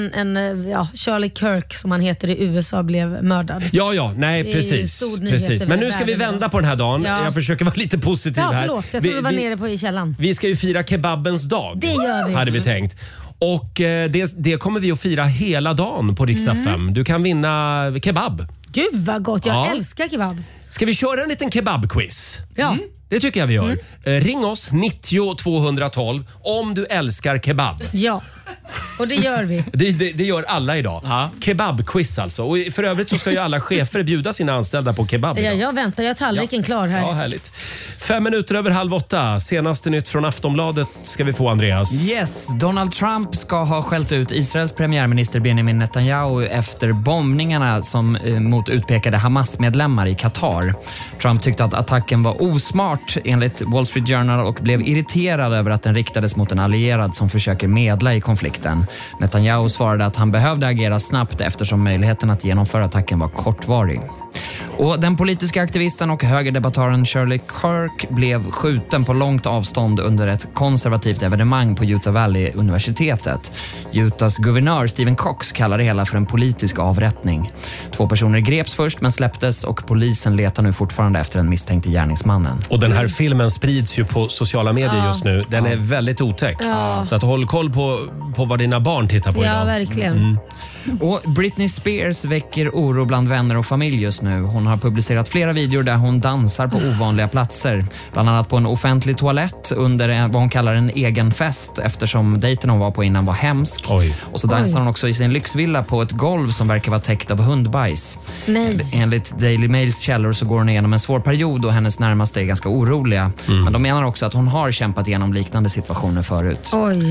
Charlie Kirk, som han heter i USA, blev mördad. Nej, precis. Men nu ska vi vända på den här dagen. Jag försöker vara lite positiv här. Förlåt, jag tror vi var nere på i källan. Vi ska ju fira kebabens dag. Det gör vi. Hade vi tänkt. Och det kommer vi att fira hela dagen på Rix FM. Du kan vinna kebab. Gud vad gott, jag älskar kebab. Ska vi köra en liten kebabquiz? Ja. Det tycker jag vi gör. Ring oss 90 212 om du älskar kebab. Ja, och det gör vi. Det gör alla idag. Kebabquiz alltså. Och för övrigt så ska ju alla chefer bjuda sina anställda på kebab idag. Jag väntar, jag har tallriken klar här. Ja, härligt. 5 minuter över 7:30. Senaste nytt från Aftonbladet ska vi få, Andreas. Yes, Donald Trump ska ha skällt ut Israels premiärminister Benjamin Netanyahu efter bombningarna mot utpekade Hamas-medlemmar i Qatar. Trump tyckte att attacken var osmart enligt Wall Street Journal och blev irriterad över att den riktades mot en allierad som försöker medla i konflikten. Netanyahu svarade att han behövde agera snabbt eftersom möjligheten att genomföra attacken var kortvarig. Och den politiska aktivisten och högerdebattören Shirley Kirk blev skjuten på långt avstånd under ett konservativt evenemang på Utah Valley-universitetet. Utahs guvernör Stephen Cox kallar det hela för en politisk avrättning. 2 personer greps först men släpptes och polisen letar nu fortfarande efter den misstänkte gärningsmannen. Och den här filmen sprids ju på sociala medier just nu. Den är väldigt otäck. Så att håll koll på vad dina barn tittar på idag. Ja, verkligen. Och Britney Spears väcker oro bland vänner och familj just nu. Hon har publicerat flera videor där hon dansar på ovanliga platser. Bland annat på en offentlig toalett under vad hon kallar en egen fest eftersom dejten hon var på innan var hemsk. Och så dansar hon också i sin lyxvilla på ett golv som verkar vara täckt av hundbajs. Enligt Daily Mails källor så går hon igenom en svår period och hennes närmaste är ganska oroliga. Men de menar också att hon har kämpat igenom liknande situationer förut.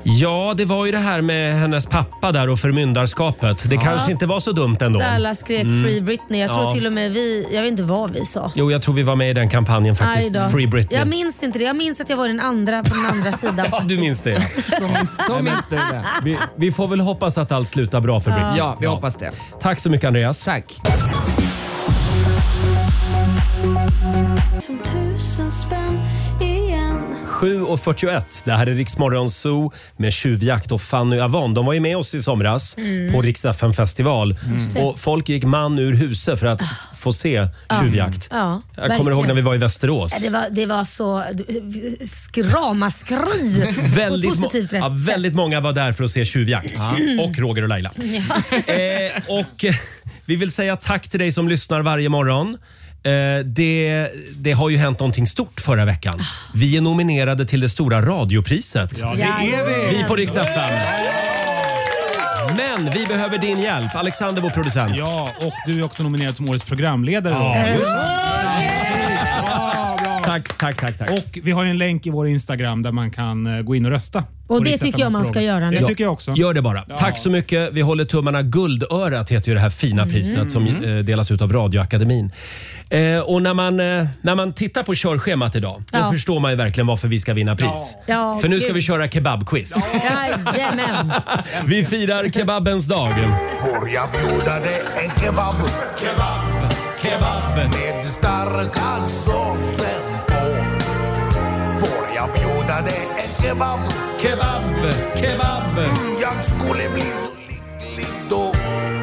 Ja, det var ju det här med hennes pappa där och förmyndarskapet. Det kanske inte var så dumt ändå. Alla skrek Free Britney. Jag tror till och med jag vet inte vad vi sa. Jo, jag tror vi var med i den kampanjen faktiskt. Free Britney. Jag minns inte det. Jag minns att jag var på den andra sidan. Ja, du minns det. Så minns du det. Vi får väl hoppas att allt slutar bra för Britney. Ja, vi hoppas det. Tack så mycket, Andreas. Tack. Som 1000 spänn igen. 7:41. Det här är Rix Morgon Zoo med Tjuvjakt och Fanny Avon. De var ju med oss i somras på Rix FM festival. Och folk gick man ur huset för att få se Tjuvjakt. Ja, jag kommer ihåg när vi var i Västerås. Det var så ramaskri. Väldigt många var där för att se Tjuvjakt. Och Roger och Laila. Och vi vill säga tack till dig som lyssnar varje morgon. Det har ju hänt någonting stort förra veckan. Vi är nominerade till det stora radiopriset. Ja, det är vi. Vi på Rix FM. Men vi behöver din hjälp. Alexander, vår producent. Ja, och du är också nominerad som årets programledare. Tack. Och vi har ju en länk i vår Instagram där man kan gå in och rösta. Och det tycker jag man ska göra nu. Det tycker jag också. Gör det bara. Ja. Tack så mycket. Vi håller tummarna. Guldörat heter ju det här fina priset som delas ut av Radioakademin. Och när man tittar på körschemat idag, då förstår man ju verkligen varför vi ska vinna pris. Ja, för nu ska vi köra kebabquiz. Jajamän. Vi firar kebabens dag. Får jag bjuda dig en kebab? Kebab med starka såsen på. Får jag bjuda dig en kebab? Kebab. Jag skulle bli så lycklig då.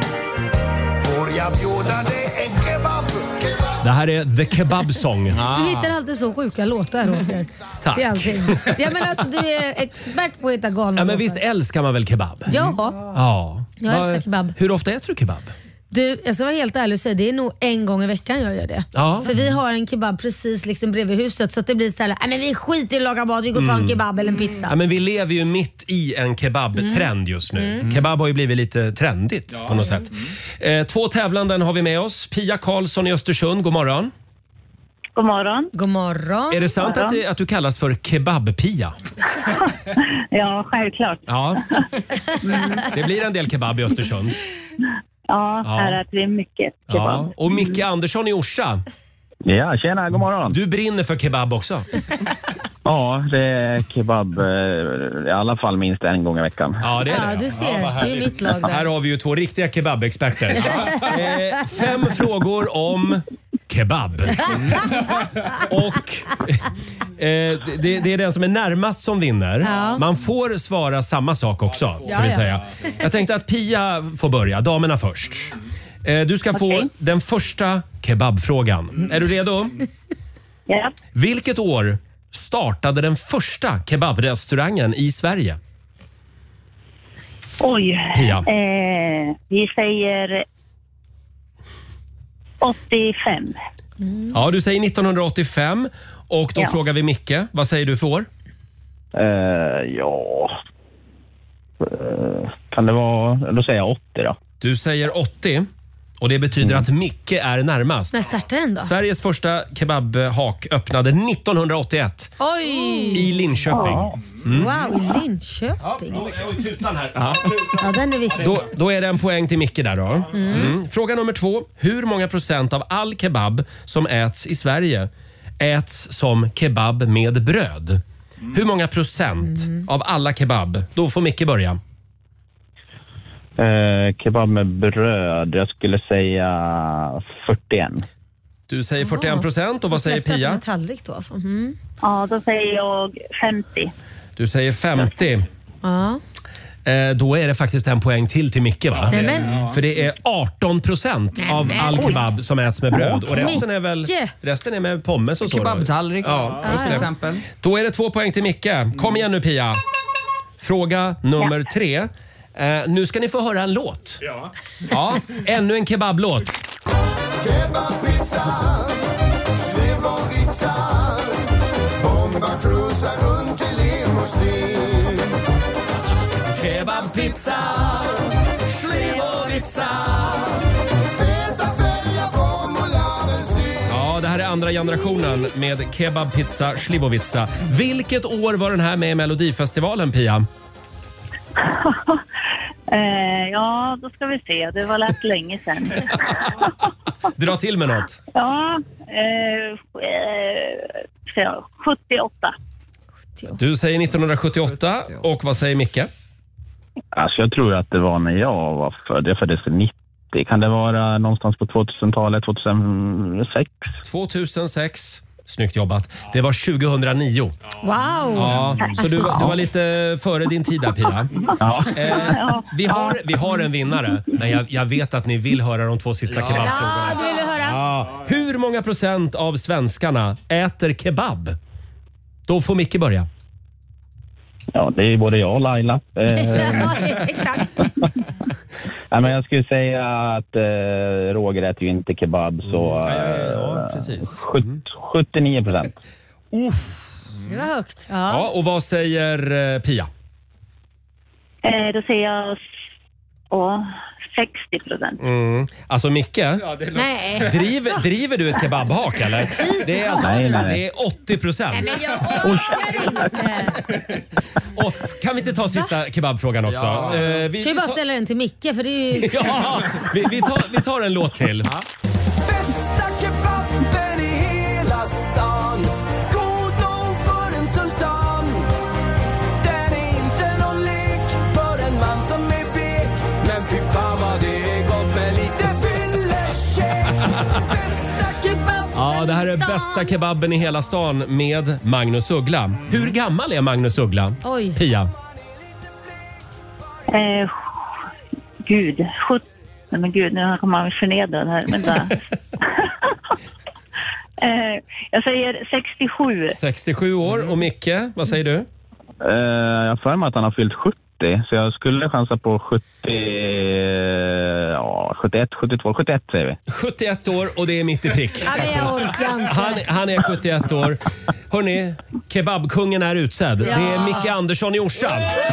Får jag bjuda dig en kebab? Det här är The Kebab Song. Du hittar alltid så sjuka låtar, Roger. Tack. Till allting. Ja, men alltså, du är expert på att hitta galna men visst älskar man väl kebab? Ja. Jag älskar kebab. Hur ofta äter du kebab? Jag ska vara helt ärlig och säga, det är nog en gång i veckan jag gör det. Ja. För vi har en kebab precis liksom bredvid huset, så att det blir så här, men vi skiter i att laga mat, vi går och tar en kebab eller en pizza. Ja, men vi lever ju mitt i en kebabtrend just nu. Kebab har ju blivit lite trendigt på något sätt. 2 tävlanden har vi med oss. Pia Karlsson i Östersund, god morgon. God morgon. God morgon. Är det sant att du kallas för Kebab-Pia? Ja, självklart. Ja. Det blir en del kebab i Östersund. Ja, här äter vi mycket kebab. Ja. Och Micke Andersson i Orsa. Ja, tjena, god morgon. Du brinner för kebab också. Ja, det är kebab i alla fall minst en gång i veckan. Ja, det är det. Ja, du ser. Det är mitt lag där. Här har vi ju 2 riktiga kebabexperter. 5 frågor om kebab. Och det är den som är närmast som vinner. Ja. Man får svara samma sak också, ska vi säga. Jag tänkte att Pia får börja, damerna först. Du ska få den första kebabfrågan. Är du redo? Ja. Vilket år startade den första kebabrestaurangen i Sverige? Oj. Pia. Vi säger 85. Ja, du säger 1985. Och då frågar vi Micke. Vad säger du för år? Kan det vara... Då säger jag 80 då. Du säger 80. Och det betyder att Micke är närmast. När startar den då? Sveriges första kebabhak öppnade 1981. Oj! I Linköping. Wow, i Linköping. Ja. Ja, den är viktig. Då är det en poäng till Micke där då. Fråga nummer 2. Hur många procent av all kebab som äts i Sverige äts som kebab med bröd? Hur många procent av alla kebab? Då får Micke börja. Kebab med bröd, jag skulle säga 41. Du säger 41%. Och vad säger Pia? Med tallrik då alltså. Ja, då säger jag 50. Du säger 50. Ja. Då är det faktiskt en poäng till Micke, va? För det är 18% av all kebab som äts med bröd. Och resten är med pommes och så. Kebabtallrik, till exempel. Då är det 2 poäng till Micke. Kom igen nu, Pia. Fråga nummer 3. Nu ska ni få höra en låt. Ja, ännu en kebablåt. Kebabpizza, Slivovitza, bombartrusa runt i limousin. Kebabpizza, Slivovitza. Feta fälgar formula bensin. Ja, det här är andra generationen med Kebabpizza, Slivovitza. Vilket år var den här med i Melodifestivalen, Pia? Ja, då ska vi se. Det var lätt länge sedan. Dra till med något. Ja, 78. Du säger 1978 och vad säger Micke? Alltså jag tror att det var när jag var född. Jag föddes 90. Kan det vara någonstans på 2000-talet, 2006? 2006. Snyggt jobbat. Det var 2009. Wow! Ja, så du var lite före din tid där, Pia. Ja. Vi har en vinnare, men jag vet att ni vill höra de 2 sista kebabfrågorna. Ja, det vill du höra. Ja. Hur många procent av svenskarna äter kebab? Då får Micke börja. Ja, det är både jag och Laila. Ja, exakt. Nej, men jag skulle säga att Roger äter ju inte kebab, så ja, precis. 79%. Det var högt. Ja, och vad säger Pia? Då säger jag 60%. Alltså Micke, Nej. driver du ett kebabhak eller? Det är, nej. Det är 80%. Nej, men jag orkar inte. Och, kan vi inte ta sista kebabfrågan också? Ja. Vi kan ju bara ställa den till Micke, för det är ju... Ja, vi tar en låt till. Bästa kebaben i hela stan. God nog för en sultan. Den är inte någon lek för en man som är vek. Men fy fan vad det är gott med lite fyllekäk. Bästa kebaben. Ja, det här är bästa kebaben i hela stan med Magnus Uggla. Hur gammal är Magnus Uggla? Oj. Pia? Gud, nej men gud, nu kommer man förnedrad här. Vänta. Jag säger 67. 67 år. Och Micke, vad säger du? Jag för mig att han har fyllt 70, så jag skulle chansa på 70, 71, 72, 71 säger vi. 71 år och det är mitt i prick. Ja, men jag orkar inte. Han är 71 år. Hörrni, kebabkungen är utsedd. Ja. Det är Micke Andersson i Orsa.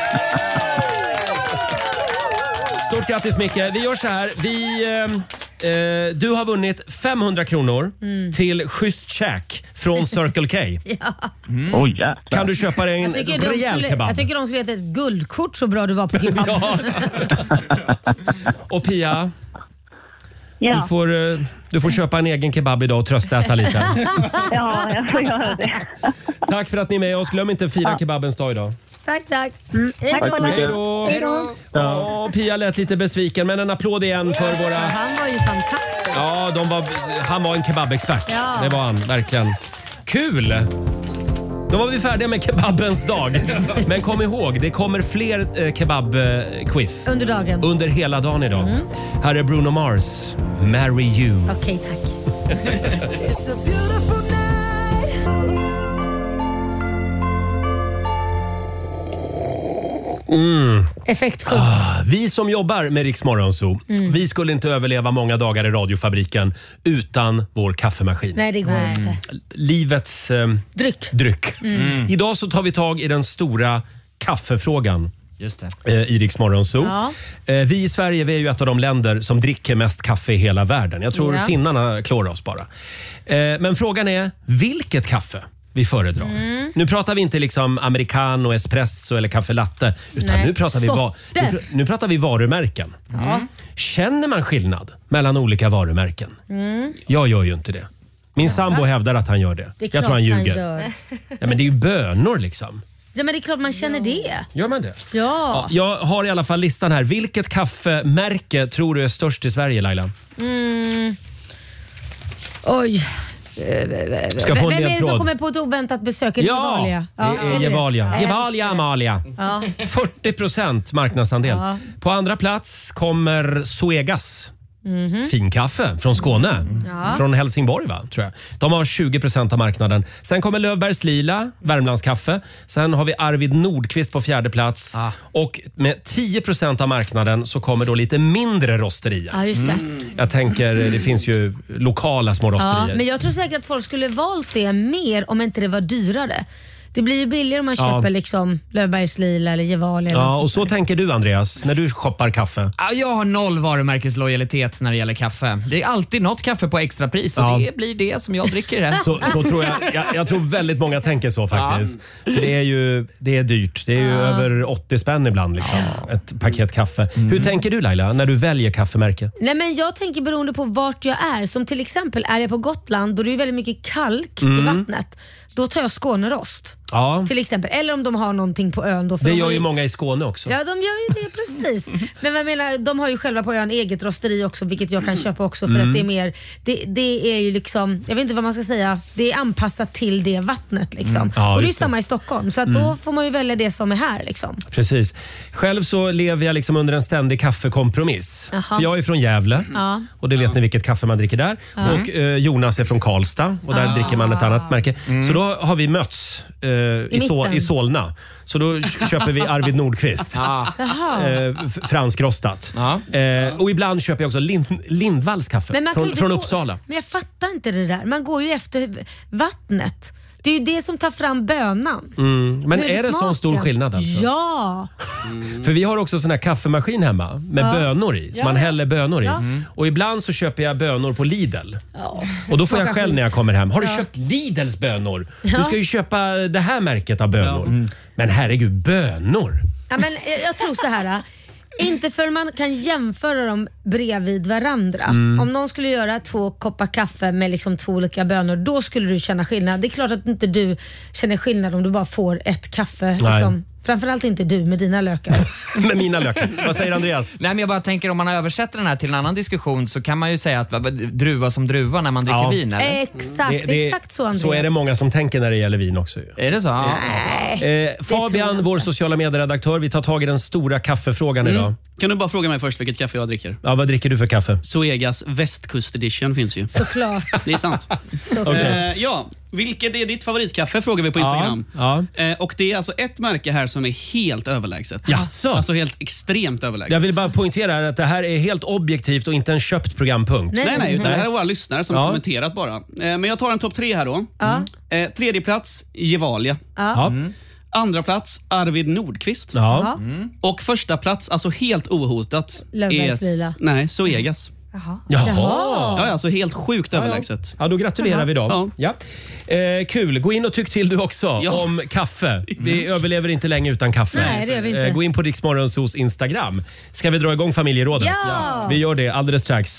Stort grattis Micke. Vi gör så här. Du har vunnit 500 kronor till schysst käk från Circle K. Ja. Kan du köpa dig en rejäl kebab? Jag tycker de skulle ge ett guldkort så bra du var på kebab. Ja. Och Pia, du får köpa en egen kebab idag och tröstäta lite. Ja, jag får göra det. Tack för att ni är med oss. Glöm inte att fira kebabens dag idag. Tack. Tack så mycket. Hej då. Pia lät lite besviken, men en applåd igen för våra... Han var ju fantastisk. Ja, han var en kebabexpert. Ja. Det var han, verkligen. Kul! Då var vi färdiga med kebabens dag. Men kom ihåg, det kommer fler kebabquiz. Under dagen. Under hela dagen idag. Här är Bruno Mars, Marry You. Okej, tack. It's a beautiful night. Effektfullt. Vi som jobbar med Rix Morgonzoo, vi skulle inte överleva många dagar i radiofabriken utan vår kaffemaskin. Nej, det går inte. Livets dryck. Idag så tar vi tag i den stora kaffefrågan. Just det. I Rix Morgonzoo. Ja. Vi i Sverige, vi är ju ett av de länder som dricker mest kaffe i hela världen. Jag tror finnarna klår oss bara. Men frågan är, vilket kaffe vi föredrar? Nu pratar vi inte liksom americano, espresso eller kaffe latte, utan nu pratar vi varumärken. Känner man skillnad mellan olika varumärken? Jag gör ju inte det. Min sambo hävdar att han gör det. Jag tror han ljuger. Ja, men det är ju bönor liksom. Ja, men det är klart man känner det. Gör man det? Ja. Jag har i alla fall listan här. Vilket kaffemärke tror du är störst i Sverige, Laila? Oj. Ska få en Vem är det ledtråd? som kommer på ett oväntat besök? Är det Gevalia? Det är Gevalia. Gevalia Amalia. 40% marknadsandel. På andra plats kommer Zoegas. Finkaffe från Skåne. Från Helsingborg, va, tror jag. De har 20% av marknaden. Sen kommer Löfbergs Lila, Värmlandskaffe. Sen har vi Arvid Nordqvist på fjärde plats. Och med 10% av marknaden så kommer då lite mindre rosterier. Ja, just det. Jag tänker, det finns ju lokala små rosterier. Men jag tror säkert att folk skulle valt det mer om inte det var dyrare. Det blir ju billigare om man köper liksom Löfbergs Lila eller Gevalia. Ja, och så tänker du Andreas, när du shoppar kaffe? Jag har 0 varumärkeslojalitet när det gäller kaffe. Det är alltid något kaffe på extrapris och det blir det som jag dricker det. Så tror jag tror väldigt många tänker så faktiskt. För det är dyrt. Det är ju över 80 spänn ibland liksom, ett paket kaffe. Hur tänker du Laila när du väljer kaffemärke? Nej, men jag tänker beroende på vart jag är. Som till exempel är jag på Gotland, då det är väldigt mycket kalk i vattnet. Då tar jag Skånerost. Ja. Till exempel. Eller om de har någonting på ön. Då, det gör ju många i Skåne också. Ja, de gör ju det precis. Men jag menar, de har ju själva på ön eget rosteri också, vilket jag kan köpa också för att det är mer, det är ju liksom, jag vet inte vad man ska säga, det är anpassat till det vattnet liksom. Ja, och det är ju samma i Stockholm, så att då får man ju välja det som är här liksom. Precis. Själv så lever jag liksom under en ständig kaffekompromiss. För jag är från Gävle och det vet ni vilket kaffe man dricker där. Och Jonas är från Karlstad och där dricker man ett annat märke. Så då har vi mötts i Solna. Så då köper vi Arvid Nordqvist. Fransk rostat. Och ibland köper jag också Lindvalls kaffe från Uppsala. Men jag fattar inte det där. Man går ju efter vattnet. Det är ju det som tar fram bönan. Men är det sån stor skillnad alltså? Ja! För vi har också sån här kaffemaskin hemma med bönor i. Så man häller bönor i. Och ibland så köper jag bönor på Lidl. Och då får jag själv när jag kommer hem. Har du köpt Lidls bönor? Du ska ju köpa det här märket av bönor. Men herregud, bönor! Ja, men jag tror så här. Inte för man kan jämföra dem bredvid varandra. Om någon skulle göra 2 koppar kaffe med liksom 2 olika bönor, då skulle du känna skillnad. Det är klart att inte du känner skillnad om du bara får ett kaffe. Liksom. Framförallt inte du med dina lökar. Med mina lökar. Vad säger Andreas? Nej, men jag bara tänker, om man översätter den här till en annan diskussion så kan man ju säga att druva som druva när man dricker vin, eller? Exakt så, Andreas. Så är det många som tänker när det gäller vin också. Är det så? Fabian, vår sociala medieredaktör, vi tar tag i den stora kaffefrågan idag. Kan du bara fråga mig först vilket kaffe jag dricker? Ja, vad dricker du för kaffe? Zoegas Västkust Edition finns ju. Såklart. Det är sant. Vilket är ditt favoritkaffe, frågar vi på Instagram. Och det är alltså ett märke här som är helt överlägset. Jaså? Alltså helt extremt överlägset. Jag vill bara poängtera att det här är helt objektivt och inte en köpt programpunkt. Nej, det här är våra lyssnare som har kommenterat bara. Men jag tar en topp 3 här då. Tredje plats, Gevalia. Andra plats, Arvid Nordqvist. Och första plats, alltså helt ohotat, Löfbergs Lila. Nej, Zoegas. Jaha. Ja, alltså helt sjukt överlägset. Ja, då gratulerar vi dem. Kul. Gå in och tyck till du också om kaffe. Vi överlever inte länge utan kaffe. Nej, det gör vi inte. Gå in på Rix Morgonzos Instagram. Ska vi dra igång familjerådet? Ja! Vi gör det alldeles strax.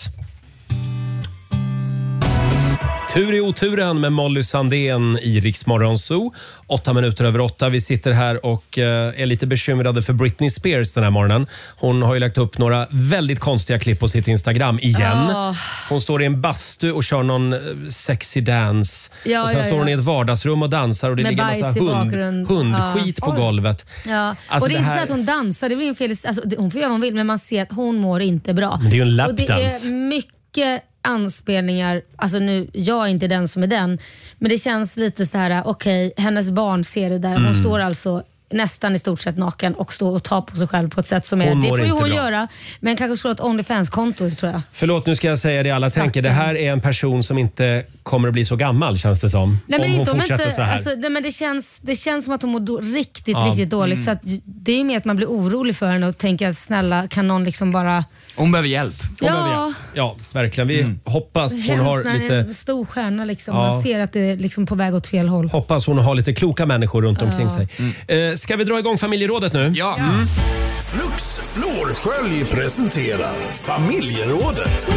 Tur i oturen med Molly Sandén i Rix Morgonzoo. 8:08. Vi sitter här och är lite bekymrade för Britney Spears den här morgonen. Hon har ju lagt upp några väldigt konstiga klipp på sitt Instagram igen. Hon står i en bastu och kör någon sexy dance. Och sen står hon i ett vardagsrum och dansar och det ligger en massa hundskit på golvet. Alltså och det är inte så att hon dansar, det är fel. Alltså, hon får göra vad hon vill, men man ser att hon mår inte bra. Men det är ju en lapdance. Och det är mycket anspelningar, alltså nu, jag är inte den som är den, men det känns lite så här: okej, hennes barn ser det där, hon står alltså nästan i stort sett naken och står och tar på sig själv på ett sätt som är, det får ju hon göra, men kanske slå ett OnlyFans-konto, tror jag. Förlåt, nu ska jag säga det alla tänker, det här är en person som inte kommer att bli så gammal, känns det som. Nej, men om inte, hon fortsätter så här. Alltså, men det känns som att hon mår riktigt dåligt, så att det är mer att man blir orolig för henne och tänker att snälla, kan någon liksom bara... Hon behöver hjälp. Ja, verkligen. Vi hoppas hon har lite... en stor stjärna liksom. Man ser att det är liksom på väg åt fel håll. Hoppas hon har lite kloka människor runt omkring sig. Ska vi dra igång familjerådet nu? Ja. Flux Florskölj presenterar familjerådet.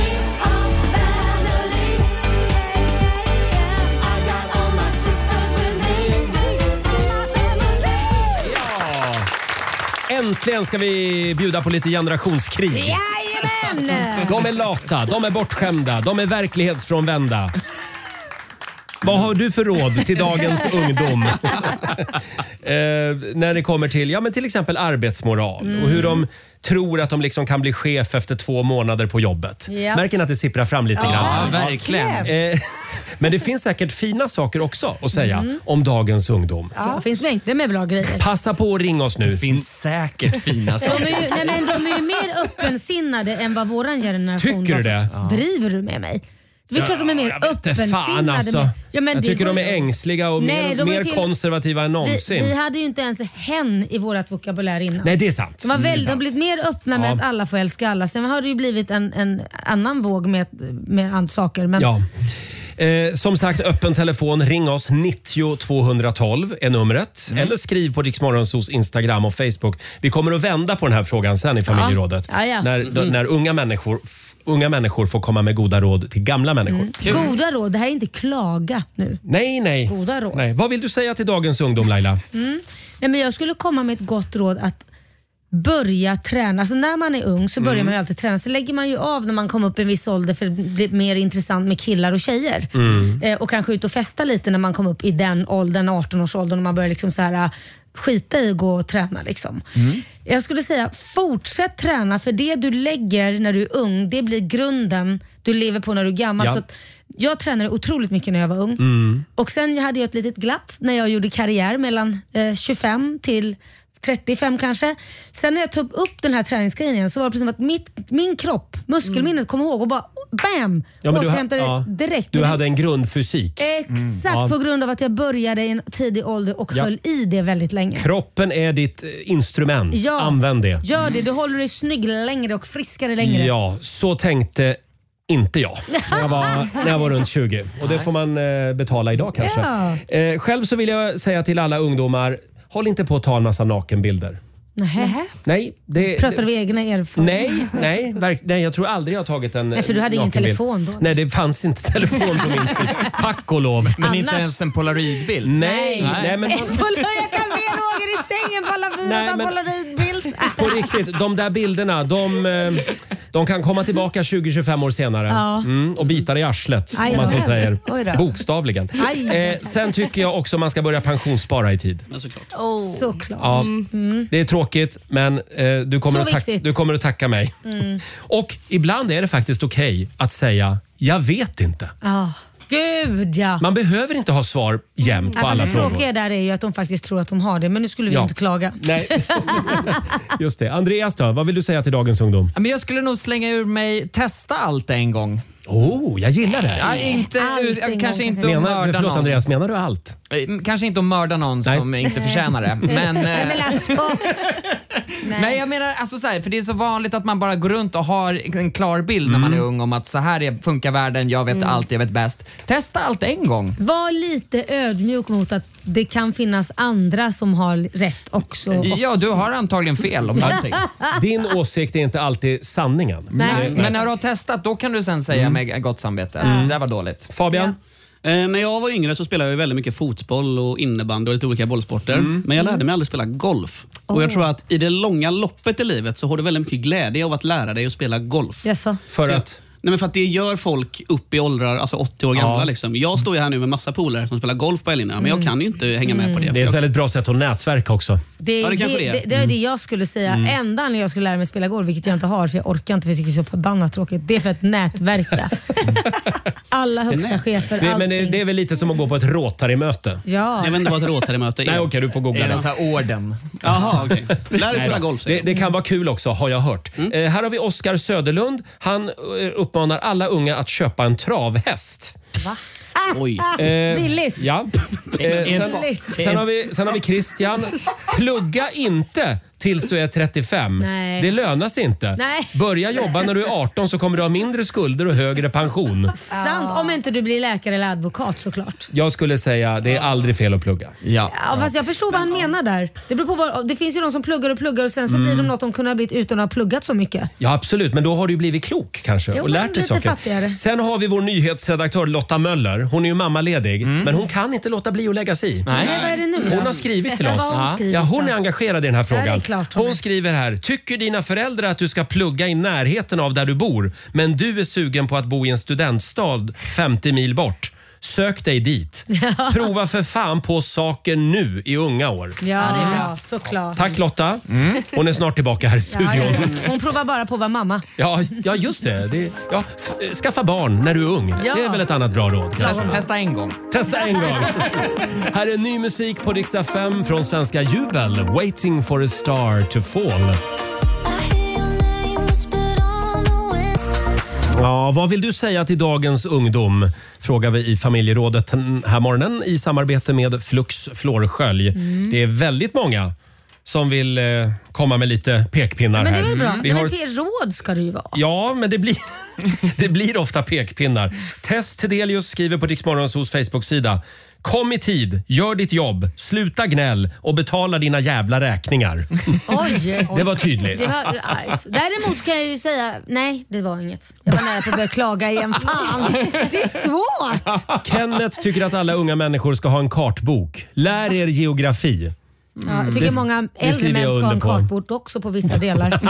Äntligen ska vi bjuda på lite generationskrig. Jajamän! De är lata, de är bortskämda, de är verklighetsfrånvända. Vad har du för råd till dagens ungdom? När det kommer till, men till exempel arbetsmoral och hur de tror att de liksom kan bli chef efter 2 månader på jobbet. Märker ni att det sipprar fram lite grann? Ja, verkligen. Men det finns säkert fina saker också att säga om dagens ungdom. Ja, det finns mängder med bra grejer. Passa på att ringa oss nu. Det finns säkert fina saker. De är ju mer öppensinnade än vad våran generation. Tycker du det? Driver du med mig? Det är klart de är mer öppensinnade. Alltså. Jag tycker de är ängsliga och mer konservativa än någonsin. Vi hade ju inte ens hen i vårt vokabulär innan. Nej, det är sant. De har blivit mer öppna med att alla får älska alla. Sen har det ju blivit en annan våg med andra saker. Men... Ja. Som sagt, öppen telefon. Ring oss. 90 212 är numret. Eller skriv på Riksmorgonsos Instagram och Facebook. Vi kommer att vända på den här frågan sen i familjerådet. Ja. När unga människor får komma med goda råd till gamla människor. Goda råd, det här är inte klaga nu. Nej. Goda råd. Nej. Vad vill du säga till dagens ungdom, Laila? Nej, men jag skulle komma med ett gott råd att börja träna. Alltså när man är ung så börjar man ju alltid träna. Så lägger man ju av när man kommer upp i en viss ålder för det blir mer intressant med killar och tjejer. Och kanske ut och festa lite när man kommer upp i den åldern, 18-årsåldern, och man börjar liksom så här skita i att gå och träna liksom. Jag skulle säga fortsätt träna, för det du lägger när du är ung, det blir grunden du lever på när du är gammal. Så att jag tränade otroligt mycket när jag var ung. Och sen hade jag ett litet glapp när jag gjorde karriär mellan 25 till 35 kanske. Sen när jag tog upp den här träningsgrejen igen så var det precis som att min kropp, muskelminnet kom ihåg och bara BAM! Återhämtade direkt. Du hade en grundfysik. Exakt, på grund av att jag började i en tidig ålder och höll i det väldigt länge. Kroppen är ditt instrument. Använd det. Gör det, du håller dig snygg längre och friskare längre. Ja, så tänkte inte jag när jag var runt 20. Och det får man betala idag kanske. Själv så vill jag säga till alla ungdomar, håll inte på att ta en massa nakenbilder. Nej. Pratar du egna erfarenheter? Nej, jag tror aldrig jag har tagit en Nej, för du hade ingen telefon då. Nej, det fanns inte telefon på min tid. Tack och lov. Men inte ens en polaroidbild? Nej, men... Jag kan se Roger i sängen på alla fyra polaroidbild. På riktigt, de där bilderna, de kan komma tillbaka 20-25 år senare och bita dig i arslet, om man så säger. Bokstavligen. Sen tycker jag också man ska börja pensionsspara i tid. Men såklart. Såklart. Ja, det är tråkigt, men du kommer att tacka mig. Och ibland är det faktiskt okej att säga, jag vet inte. Gud, ja. Man behöver inte ha svar jämt på alla frågor. Det tråkiga där är ju att de faktiskt tror att de har det, men nu skulle vi inte klaga. Nej. Just det. Andreas då, vad vill du säga till dagens ungdom? Men jag skulle nog slänga ur mig testa allt en gång. Jag gillar det. Kanske inte att mörda någon. Andreas, menar du allt? Kanske inte att mörda någon som inte förtjänar det. Men, nej, jag menar alltså så här, för det är så vanligt att man bara går runt och har en klar bild när man är ung om att så här funkar världen, jag vet allt, jag vet bäst. Testa allt en gång. Var lite ödmjuk mot att det kan finnas andra som har rätt också. Ja, du har antagligen fel om någonting. Din åsikt är inte alltid sanningen. Nej. Men när du har testat, då kan du sen säga med gott samvete. Det var dåligt. Fabian? När jag var yngre så spelade jag väldigt mycket fotboll och innebandy och lite olika bollsporter. Men jag lärde mig aldrig spela golf. Och jag tror att i det långa loppet i livet så har du väldigt mycket glädje av att lära dig att spela golf. För att? Nej, men för att det gör folk upp i åldrar, alltså 80 år gamla. Liksom. Jag står ju här nu med massa polare som spelar golf på helgerna, men jag kan ju inte hänga med på det. Det är ett väldigt bra sätt att nätverka också. Det är det jag skulle säga. Enda när jag skulle lära mig spela golf, vilket jag inte har, för jag orkar inte, för jag tycker det är så förbannat tråkigt. Det är för att nätverka. Alla högsta chefer, men det är väl lite som att gå på ett Rotary-möte. Ja. Jag vet inte vad ett Rotary-möte är. Nej, okej, du får googla det. Är det så här orden? Jaha, okej. Lär dig spela golf. Det kan vara kul också, har jag hört. Här har vi Oskar Söderlund. Han uppmanar alla unga att köpa en travhäst. Va? Oj. Billigt. Ja. Sen har vi Christian. Plugga inte tills du är 35. Nej. Det lönar sig inte. Nej. Börja jobba när du är 18 så kommer du ha mindre skulder och högre pension. Sant, om inte du blir läkare eller advokat såklart. Jag skulle säga det är aldrig fel att plugga. Ja, fast jag förstår vad han menar där. Det beror på det finns ju de som pluggar och sen så blir de något de kunde ha blivit utan att ha pluggat så mycket. Ja, absolut, men då har du blivit klok kanske och lärt dig saker. Fattigare. Sen har vi vår nyhetsredaktör Lotta Möller. Hon är ju mammaledig, men hon kan inte låta bli att lägga sig i. Nej, vad är det nu? Hon har skrivit till oss. Hon är engagerad i den här frågan. Hon skriver här: tycker dina föräldrar att du ska plugga i närheten av där du bor, men du är sugen på att bo i en studentstad 50 mil bort? Sök dig dit. Prova för fan på saker nu i unga år. Ja, det är bra. Såklart. Tack Lotta. Hon är snart tillbaka här i studion. Ja. Hon provar bara på att vara mamma. Ja, just det. Skaffa barn när du är ung. Ja. Det är väl ett annat bra råd. Testa en gång. Här är ny musik på Rix FM från svenska Jubel. Waiting for a star to fall. Ja, vad vill du säga till dagens ungdom? Frågar vi i familjerådet den här morgonen i samarbete med Flux Flårskölj. Det är väldigt många som vill komma med lite pekpinnar här. Men det är väl bra. Vi har... Men råd ska det ju vara. Ja, men det blir ofta pekpinnar. Tess Tedelius skriver på Rix Morgonzoos Facebook-sida: kom i tid, gör ditt jobb, sluta gnäll och betala dina jävla räkningar. Oj. Det var tydligt. Det var argt. Däremot kan jag ju säga, nej det var inget. Jag var nära på att börja klaga igen. Fan, det är svårt. Kenneth tycker att alla unga människor ska ha en kartbok. Lär er geografi. Ja, jag tycker många äldre män ska ha en kartbok också på vissa delar.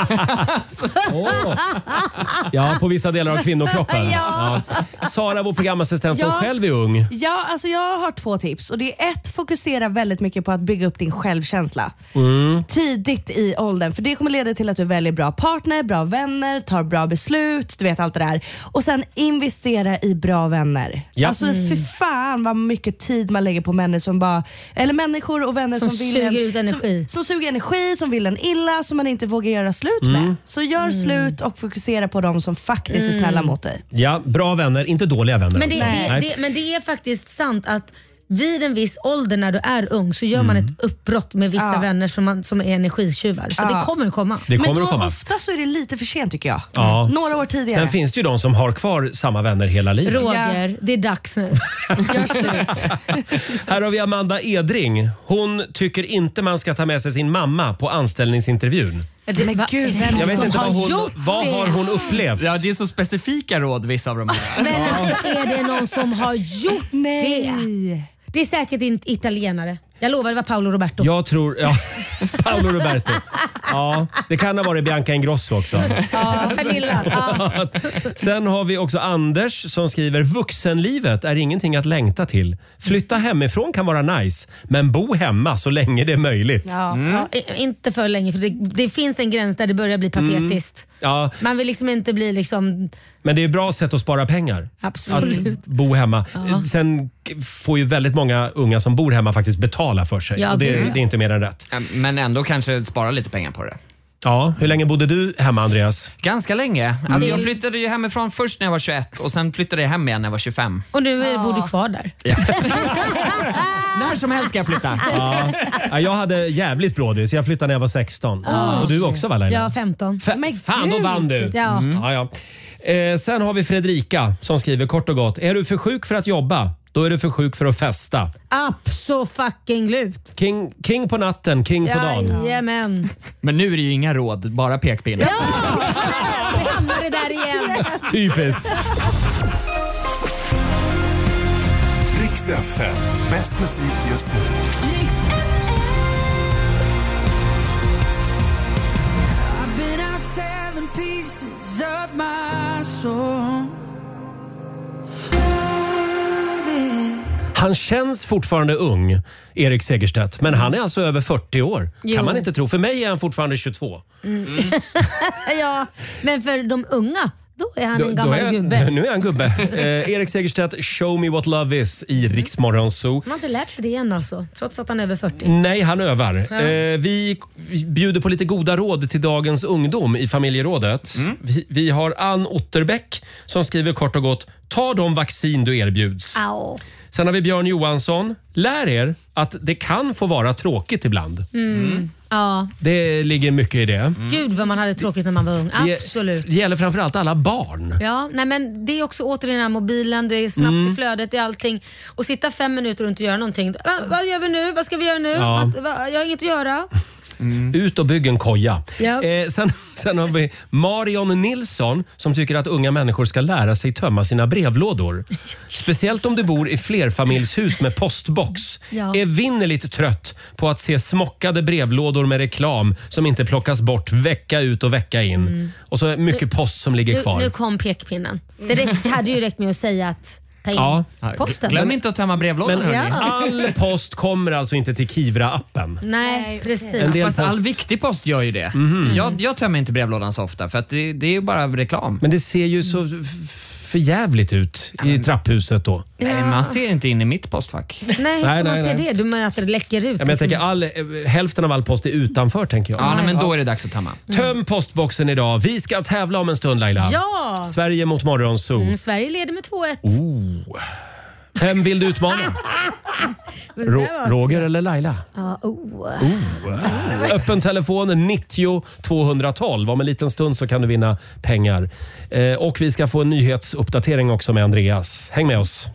Ja, på vissa delar av kvinnokroppen. Ja. Sara, vår programassistent som själv är ung. Ja, alltså jag har 2 tips. Och det är 1, fokusera väldigt mycket på att bygga upp din självkänsla. Tidigt i åldern. För det kommer leda till att du väljer bra partner, bra vänner, tar bra beslut, du vet allt det där. Och sen investera i bra vänner. Ja. Alltså för fan vad mycket tid man lägger på människor och vänner som vill suger ut energi. Som suger energi, som vill en illa, som man inte vågar göra slut med. Så gör slut och fokusera på dem som faktiskt är snälla mot dig. Ja, bra vänner, inte dåliga vänner. Men det är faktiskt sant att vid en viss ålder när du är ung så gör man ett uppbrott med vissa vänner som är energitjuvar. Så det kommer att komma. Men då ofta så är det lite för sent tycker jag. Några år tidigare. Sen finns det ju de som har kvar samma vänner hela livet. Roger, det är dags nu. Gör slut. Här har vi Amanda Edring. Hon tycker inte man ska ta med sig sin mamma på anställningsintervjun. Men gud, jag vet inte vad har hon upplevt? Ja, det är så specifika råd vissa av de här. Men är det någon som har gjort det? Det är säkert inte italienare. Jag lovar, det var Paolo Roberto. Jag tror, Paolo Roberto. Ja, det kan ha varit Bianca Ingrosso också. Ja, Pernilla. Ja. Sen har vi också Anders som skriver: vuxenlivet är ingenting att längta till. Flytta hemifrån kan vara nice, men bo hemma så länge det är möjligt. Ja, inte för länge, för det finns en gräns där det börjar bli patetiskt. Ja. Man vill liksom inte bli liksom... Men det är ett bra sätt att spara pengar. Absolut. Att bo hemma. Ja. Sen får ju väldigt många unga som bor hemma faktiskt betala för sig. Ja, och det är inte mer än rätt. Men ändå kanske spara lite pengar på det. Ja, hur länge bodde du hemma, Andreas? Ganska länge. Alltså jag flyttade ju hemifrån först när jag var 21 och sen flyttade jag hem igen när jag var 25. Och nu bor du kvar där. Ja. När som helst ska jag flytta. Ja, jag hade jävligt brådis. Jag flyttade när jag var 16. Och du också, va, Laila? Ja, 15. Fan, då vann du. Ja. Ja. Sen har vi Fredrika som skriver kort och gott: är du för sjuk för att jobba, då är du för sjuk för att festa. Absolut. King på natten, king på dagen. Jajamän. Men nu är det ju inga råd, bara pekpinnar. Ja! Vi hamnar där igen. Typiskt. Rix FM, bäst musik just nu. I've been out 7 pieces of my soul. Han känns fortfarande ung, Erik Segerstedt, men han är alltså över 40 år. Jo. Kan man inte tro. För mig är han fortfarande 22. Ja, men för de unga, då är han en gammal gubbe. Nu är han gubbe. Erik Segerstedt, Show Me What Love Is i Rix Morgon Zoo. Han har inte lärt sig det än alltså, trots att han är över 40. Nej, han övar. Ja. Vi bjuder på lite goda råd till dagens ungdom i familjerådet. Vi har Ann Otterbäck som skriver kort och gott: ta de vaccin du erbjuds. Au. Sen har vi Björn Johansson. Lär er att det kan få vara tråkigt ibland. Ja. Det ligger mycket i det. Gud vad man hade tråkigt när man var ung. Absolut. Det gäller framförallt alla barn. Ja, nej men det är också återigen den här mobilen, det är snabbt i flödet, det är allting. Och sitta 5 minuter och inte göra någonting. Vad gör vi nu? Vad ska vi göra nu? Ja. Jag har inget att göra. Ut och bygg en koja. Ja. Sen har vi Marion Nilsson som tycker att unga människor ska lära sig tömma sina brevlådor. Speciellt om du bor i flerfamiljshus med postbox. Ja. Evinnerligt trött på att se smockade brevlådor med reklam som inte plockas bort vecka ut och vecka in. Och så mycket post som ligger kvar. Nu kom pekpinnen. Det hade ju räckt med att säga att ta in posten. Glöm inte att tömma brevlådan. Men all post kommer alltså inte till Kivra-appen. Nej, precis. Fast all viktig post gör ju det. Jag tömmer inte brevlådan så ofta för att det är ju bara reklam. Men det ser ju så för jävligt ut i trapphuset då. Nej, man ser inte in i mitt postfack. Nej, man ser det? Du menar att det läcker ut? Ja, men jag tänker hälften av all post är utanför, tänker jag. Ja, men då är det dags att tömma. Töm postboxen idag. Vi ska tävla om en stund, Laila. Ja! Sverige mot Morgonzoo. Sverige leder med 2-1. Vem vill du utmana? Roger eller Laila? Öppen telefon 90 212. Om en liten stund så kan du vinna pengar. Och vi ska få en nyhetsuppdatering också med Andreas. Häng med oss.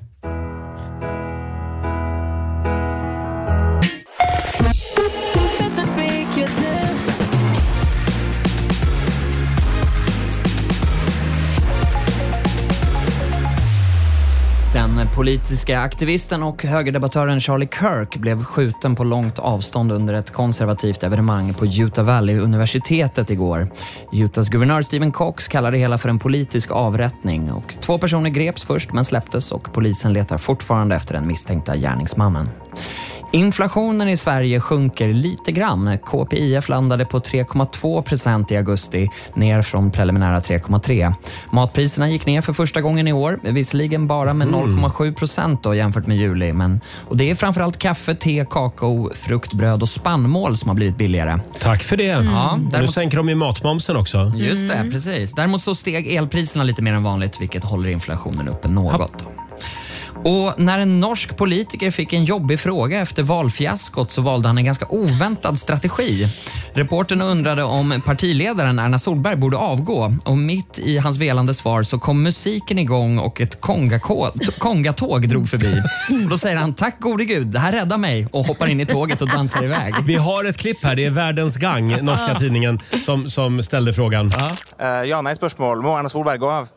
Den politiska aktivisten och högerdebattören Charlie Kirk blev skjuten på långt avstånd under ett konservativt evenemang på Utah Valley-universitetet igår. Utahs guvernör Stephen Cox kallar det hela för en politisk avrättning och 2 personer greps först men släpptes och polisen letar fortfarande efter den misstänkta gärningsmannen. Inflationen i Sverige sjunker lite grann. KPIF landade på 3,2% i augusti, ner från preliminära 3,3%. Matpriserna gick ner för första gången i år, visserligen bara med 0,7% då jämfört med juli. Och det är framförallt kaffe, te, kakao, frukt, bröd och spannmål som har blivit billigare. Tack för det. Ja, däremot... Nu sänker de ju matmomsen också. Just det, precis. Däremot så steg elpriserna lite mer än vanligt, vilket håller inflationen uppe något. Och när en norsk politiker fick en jobbig fråga efter valfiaskot så valde han en ganska oväntad strategi. Reportern undrade om partiledaren Erna Solberg borde avgå och mitt i hans velande svar så kom musiken igång och ett kongatåg drog förbi. Och då säger han, tack gode gud, det här räddar mig och hoppar in i tåget och dansar iväg. Vi har ett klipp här, det är Världens Gang, norska tidningen som ställde frågan. Ja, nej, spørsmål. Må Erna Solberg gå av?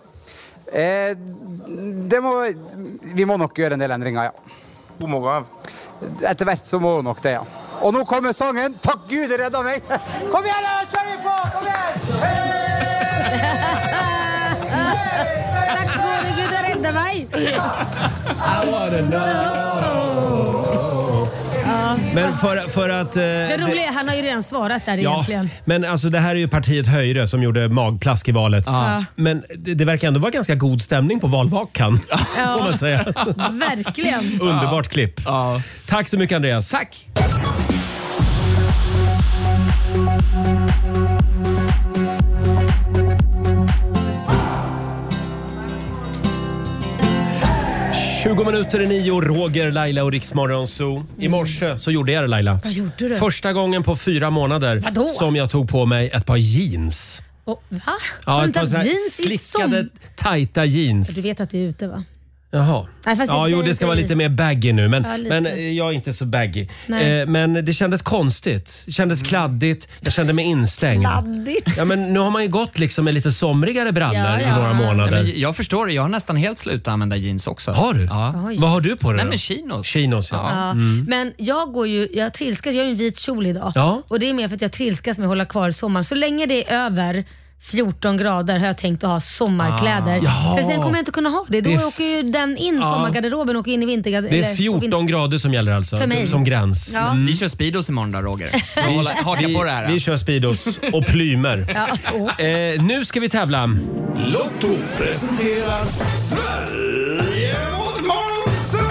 Vi må nok gjøre en del endringer, ja. Hun må gå av. Etter hvert så må hun nok det, ja. Og nå kommer sangen, takk Gud det redda meg. Kom igjen da, kjør vi på, kom igjen! Tack gode Gud det redda mig. I wanna know. Men för att... det roliga är, han har ju redan svarat där egentligen. Men alltså det här är ju partiet Höjre som gjorde magplask i valet. Men det verkar ändå vara ganska god stämning på valvakan. Får man säga. Verkligen. Underbart klipp. Tack så mycket Andreas. Tack. Minuter i 9, Roger, Laila och Rix Morgonzoo. I morse så gjorde jag det, Laila. Vad gjorde du? Första gången på 4 månader som jag tog på mig ett par jeans. Va? Ja, har du inte haft jeans i slickade, tajta jeans. Du vet att det är ute, va? Jaha. Nej, det ska vara lite mer baggy nu, men jag är inte så baggy. Men det kändes konstigt. Det kändes kladdigt. Jag kände mig instängd. Kladdigt? Ja, men nu har man ju gått liksom med lite somrigare brallor i några månader. Ja, jag förstår det. Jag har nästan helt slutat använda jeans också. Har du? Ja. Vad har du på dig då? Nej, men chinos. Chinos, ja. Men jag trilskas. Jag har ju en vit kjol idag. Ja. Och det är mer för att jag trilskas med att hålla kvar sommaren. Så länge det är över 14 grader har jag tänkt att ha sommarkläder. För sen kommer jag inte kunna ha det. Då åker ju den in, sommargarderoben åker in i vintergarderoben. Det är 14 grader som gäller alltså. För mig. Som gräns. Ja. Vi kör speedos imorgon då, Roger. Haka på det här. Vi kör speedos och plymer. Nu ska vi tävla. Lotto presenterar Sverige mot Morgonzoo!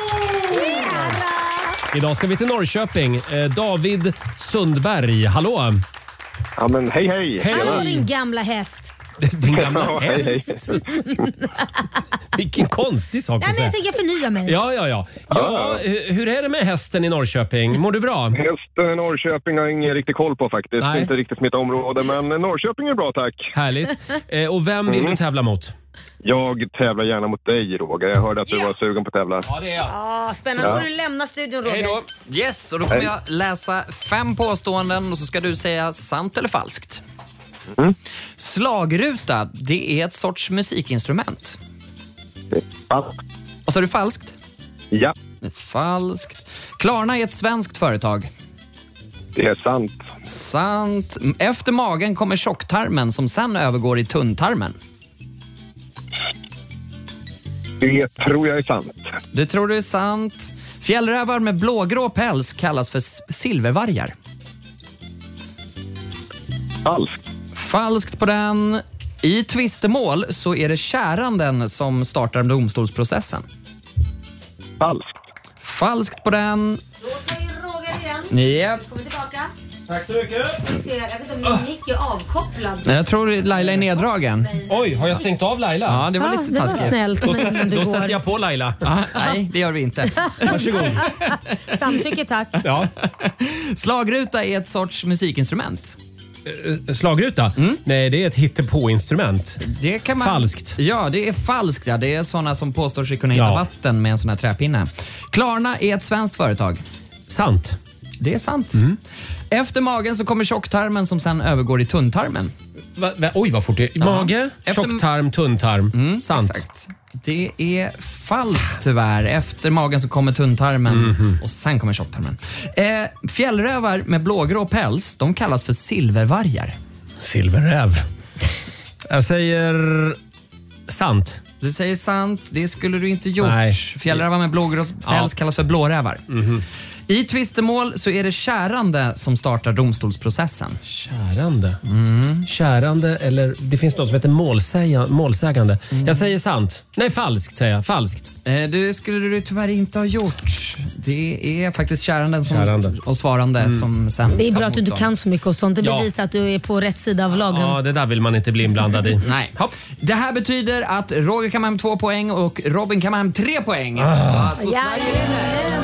Idag ska vi till Norrköping. David Sundberg, hallå! Ja, men hej. Hallå din gamla häst. Din gamla häst? Vilken konstig sak att säga. Jag tänker förnya mig. Ja, hur är det med hästen i Norrköping? Mår du bra? Hästen i Norrköping har jag ingen riktig koll på faktiskt. Nej. Inte riktigt mitt område, men Norrköping är bra, tack. Härligt. Och vem vill du tävla mot? Jag tävlar gärna mot dig, Roger. Jag hörde att du var sugen på att tävla. Ja, det är jag. Spännande. Får du lämna studion, Roger. Hej då. Yes, och då kommer jag läsa 5 påståenden och så ska du säga sant eller falskt. Slagruta, det är ett sorts musikinstrument. Falskt. Och så är det falskt? Ja. Falskt. Klarna är ett svenskt företag. Det är sant. Sant. Efter magen kommer tjocktarmen som sen övergår i tunntarmen. Det tror jag är sant. Det tror du är sant. Fjällrävar med blågrå päls kallas för silvervargar. Falskt. Falskt på den. I tvistemål så är det käranden som startar domstolsprocessen. Falskt på den. Då tar ju Roger igen. Yep. Kommer tillbaka. Tack så mycket. Vi ser, jag vet inte om Nick är avkopplad. Jag tror Laila är neddragen. Oj, har jag stängt av Laila? Ja, det var lite det taskigt. var snällt. Då sätter jag på Laila. Nej, det gör vi inte. Varsågod. Samtycke tack. Ja. Slagruta är ett sorts musikinstrument. Slagruta? Nej, det är ett hittepåinstrument. Det kan man... Falskt. Ja, det är falskt. Ja. Det är såna som påstår sig kunna hitta vatten med en sån här träpinne. Klarna är ett svenskt företag. Sant. Det är sant. Efter magen så kommer tjocktarmen som sen övergår i tunntarmen. Oj, vad fort det är. Mage, tjocktarm, tunntarm. Sant. Exakt. Det är falskt tyvärr. Efter magen så kommer tunntarmen och sen kommer tjocktarmen. Fjällrävar med blågrå päls, de kallas för silvervargar. Silverräv. Jag säger sant. Du säger sant, det skulle du inte gjort. Nej. Fjällrävar med blågrå päls kallas för blårävar. I tvistemål så är det kärande som startar domstolsprocessen. Kärande? Kärande eller det finns något som heter målsägande. Jag säger sant. Nej, falskt säger jag. Falskt. Det skulle du tyvärr inte ha gjort. Det är faktiskt käranden och svarande som sen... Det är bra att du inte kan så mycket och sånt. Det bevisar att du är på rätt sida av lagen. Ja, det där vill man inte bli inblandad i. Nej. Hopp. Det här betyder att Roger kan hem 2 poäng och Robin kan hem 3 poäng. Så Sverige vinner.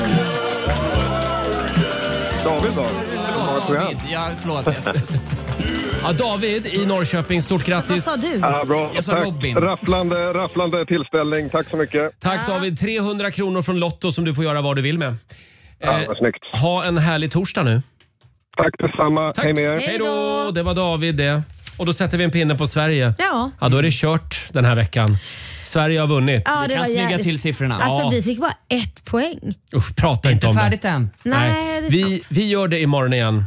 David då? Förlåt. Ja, David i Norrköping, stort grattis. Vad sa du? Ja, bra. Jag sa Tack. Robin. Rafflande tillställning. Tack så mycket. Tack David. 300 kronor från Lotto som du får göra vad du vill med. Vad snyggt. Ha en härlig torsdag nu. Tack detsamma. Tack. Hej med er. Hej då. Det var David det. Och då sätter vi en pinne på Sverige. Ja. Då är det kört den här veckan. Sverige har vunnit. Ja, Vi kan snygga till siffrorna. Alltså vi fick bara 1 poäng. Usch, prata inte om det. Färdigt än. Nej, det är sant. Vi gör det imorgon igen.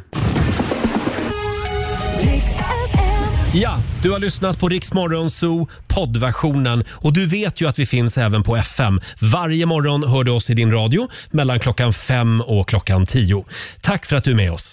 Ja, du har lyssnat på Rix Morgon Zoo poddversionen och du vet ju att vi finns även på FM. Varje morgon hör du oss i din radio mellan klockan 5 och klockan 10. Tack för att du är med oss.